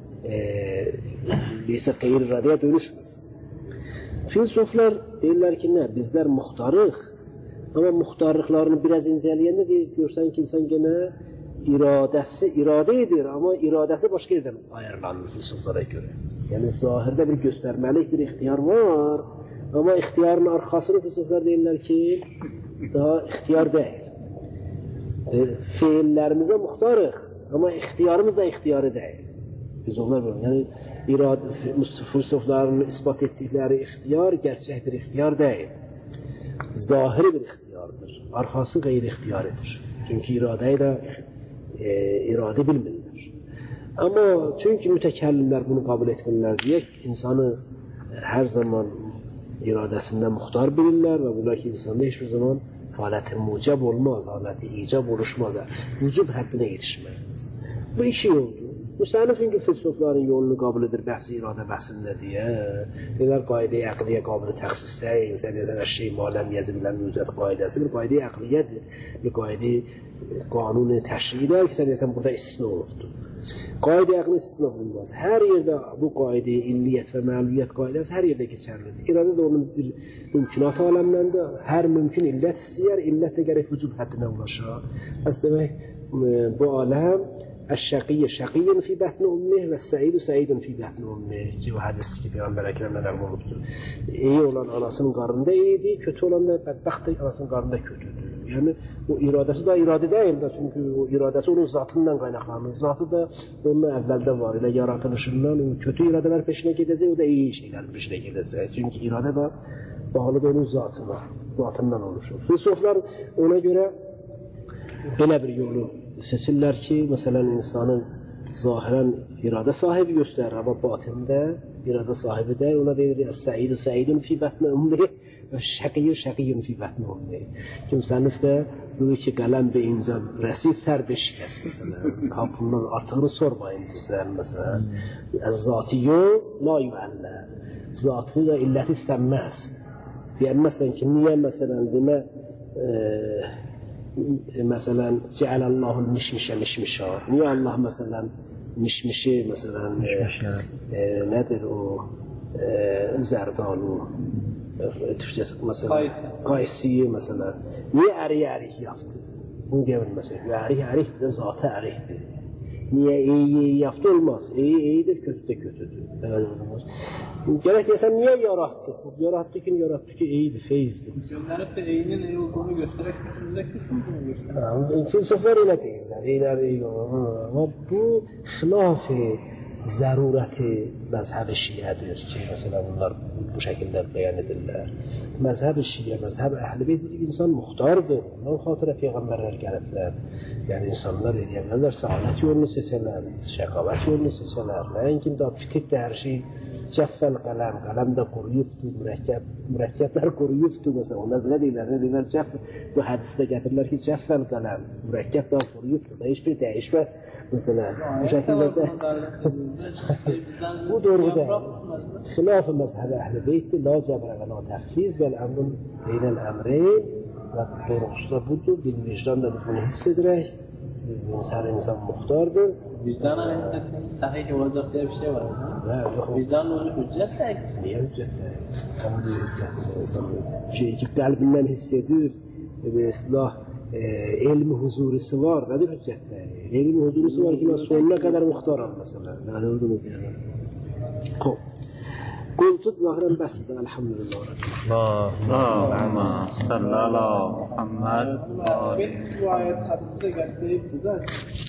deyirsə qeyri-iradəyə dönüşmür. Filosoflar deyirlər ki, nə? Bizlər muxtarıq, amma muxtarlıqlarını biraz incələyəndə deyir, görsən ki, insan gene iradəsi iradə edir, amma iradəsi başqa yerdən ayarlanır filosoflara görə. Yəni, zahirdə bir göstərməlik bir ixtiyar var, amma ixtiyarın arxasını filosoflar deyirlər ki, daha ixtiyar deyil. Feillərimizdə muxtarıq, amma ixtiyarımız da ixtiyarı deyil. Biz onlar böyle, yani irade, filosofların ispat ettikleri ihtiyar gerçek bir ihtiyar değil. Zahiri bir ihtiyardır. Arkası gayri ihtiyaridir. Çünkü iradeyle e, irade bilmirler. Ama çünkü mütekellimler bunu kabul etmirler diye insanı her zaman iradesinden muhtar bilirler ve bunlar ki insanda hiçbir zaman haleti mucab olmaz, haleti icab oluşmaz. Vücub haddine yetişmez. Bu iki oldu. Müsənif çünki filosofların yolunu qəbul edir bəhsi iradə bəhsində deyə. Deyirlər, qaydə-i əqliyə qabili təxsis deyil. Sən deyirsən, əşşey maləm yəziblər mücət qaydəsi bir qaydə-i əqliyyədir. Bir qaydə-i qanun-i təşridir ki, sən deyirsən, burada istisna olubdur. Qaydə-i əqli istisna olunmaz. Hər yerdə bu qaydə-i illiyyət və məlumiyyət qaydəsi hər yerdə keçərlidir. İradə də onun bir mümkünat aləmləndə hər mümkün illət istəyər, illət də gərək vücub həddinə ulaşar. Bəs demək, bu aləm Əş-şəqiyyə şəqiyyən fi bətni ümmih və səidu səidun fi bətni ümmih ki, o hədis ki, Peyğəmbər Əkrəmlə nəql olubdur. İyi olan anasının qarnında iyidir, kötü olan da bədbəxt də anasının qarnında kötüdür. Yəni, o iradəsi da iradə deyil də, çünki o iradəsi onun zatından qaynaqlanır. Zatı da onun əvvəldə var, elə yaratılışından, o kötü iradələr peşinə gedəcək, o da iyi şeylər peşinə gedəcək. Çünki iradə da bağlıdır onun zatına, zatından oluşur. Filosoflar ona görə belə bir yolu seçirlər ki, məsələn, insanın zahiren irade sahibi gösterir ama batinde irade sahibi de ona denir es-saidu saidun fi batni ummi ve şakiyyu şakiyyun fi batni ummi. Kimsenin de bu iki kalem bir ince resi ser beşikes mesela. Ha bunun artığını sormayın bizler mesela. Ez-zatiyyu la yualla. Zatı da illet istenmez. Yani mesela ki niye mesela deme mesela cealallahu mişmişe mişmişa. Niye Allah mesela mişmişi mesela Mişmiş yani. e, nedir o e, zerdalu Türkçesi mesela kaysiyi mesela niye eri erih yaptı? Bunu diyelim mesela. Erih erihti de zatı erihti. Niye iyi iyi yaptı olmaz. İyi iyidir, kötü de kötüdür. Gerek desem niye yarattı? Yarattı kim yarattı ki iyiydi, feyizdi. Gönderip de iyinin iyi olduğunu göstererek kötünün de kötü olduğunu gösterir. Filozoflar öyle değiller. İyiler iyi olur. Ama bu hilaf-ı zarureti mezheb-i şiyedir ki mesela bunlar bu şekilde beyan edirler. Mezheb-i şiye, mezheb-i ehl-i beyt bir insan muhtardır. Ondan hatıra peygamberler gelipler. Yani insanlar diyebilirler saadet yolunu seçerler, şakavet yolunu seçerler. Lakin da bitip de her şey ceffel kalem, kalem de kuruyuptu, mürekkep, mürekkepler kuruyuptu mesela. Onlar bile değiller, ne değiller ceff. Bu hadiste getirirler ki ceffel kalem, mürekkep de kuruyuptu da hiçbir değişmez. Mesela bu şekilde de bu doğruda hilaf-ı mezheb-i ehl-i beyt'ti. La cebre ve la tehfiz vel emrun beynel emreyn ve doğrusu da budur. Bir vicdan da bunu hissederek her insan muhtardır. Vicdanla hissettiğimiz sahih olacak diye bir şey var hocam. Vicdanla onu hüccet de niye hüccet de? Tam bir hüccet de. Şey ki kalbinden hissedir ve ıslah ilmi huzurisi var. Nedir hüccet de? İlmi huzurisi var ki sonuna kadar muhtaram mesela. Ne anladınız yani? قلت ظاهرا بس الحمد لله اللهم صل على محمد. Bu ayet hadisi de geldi.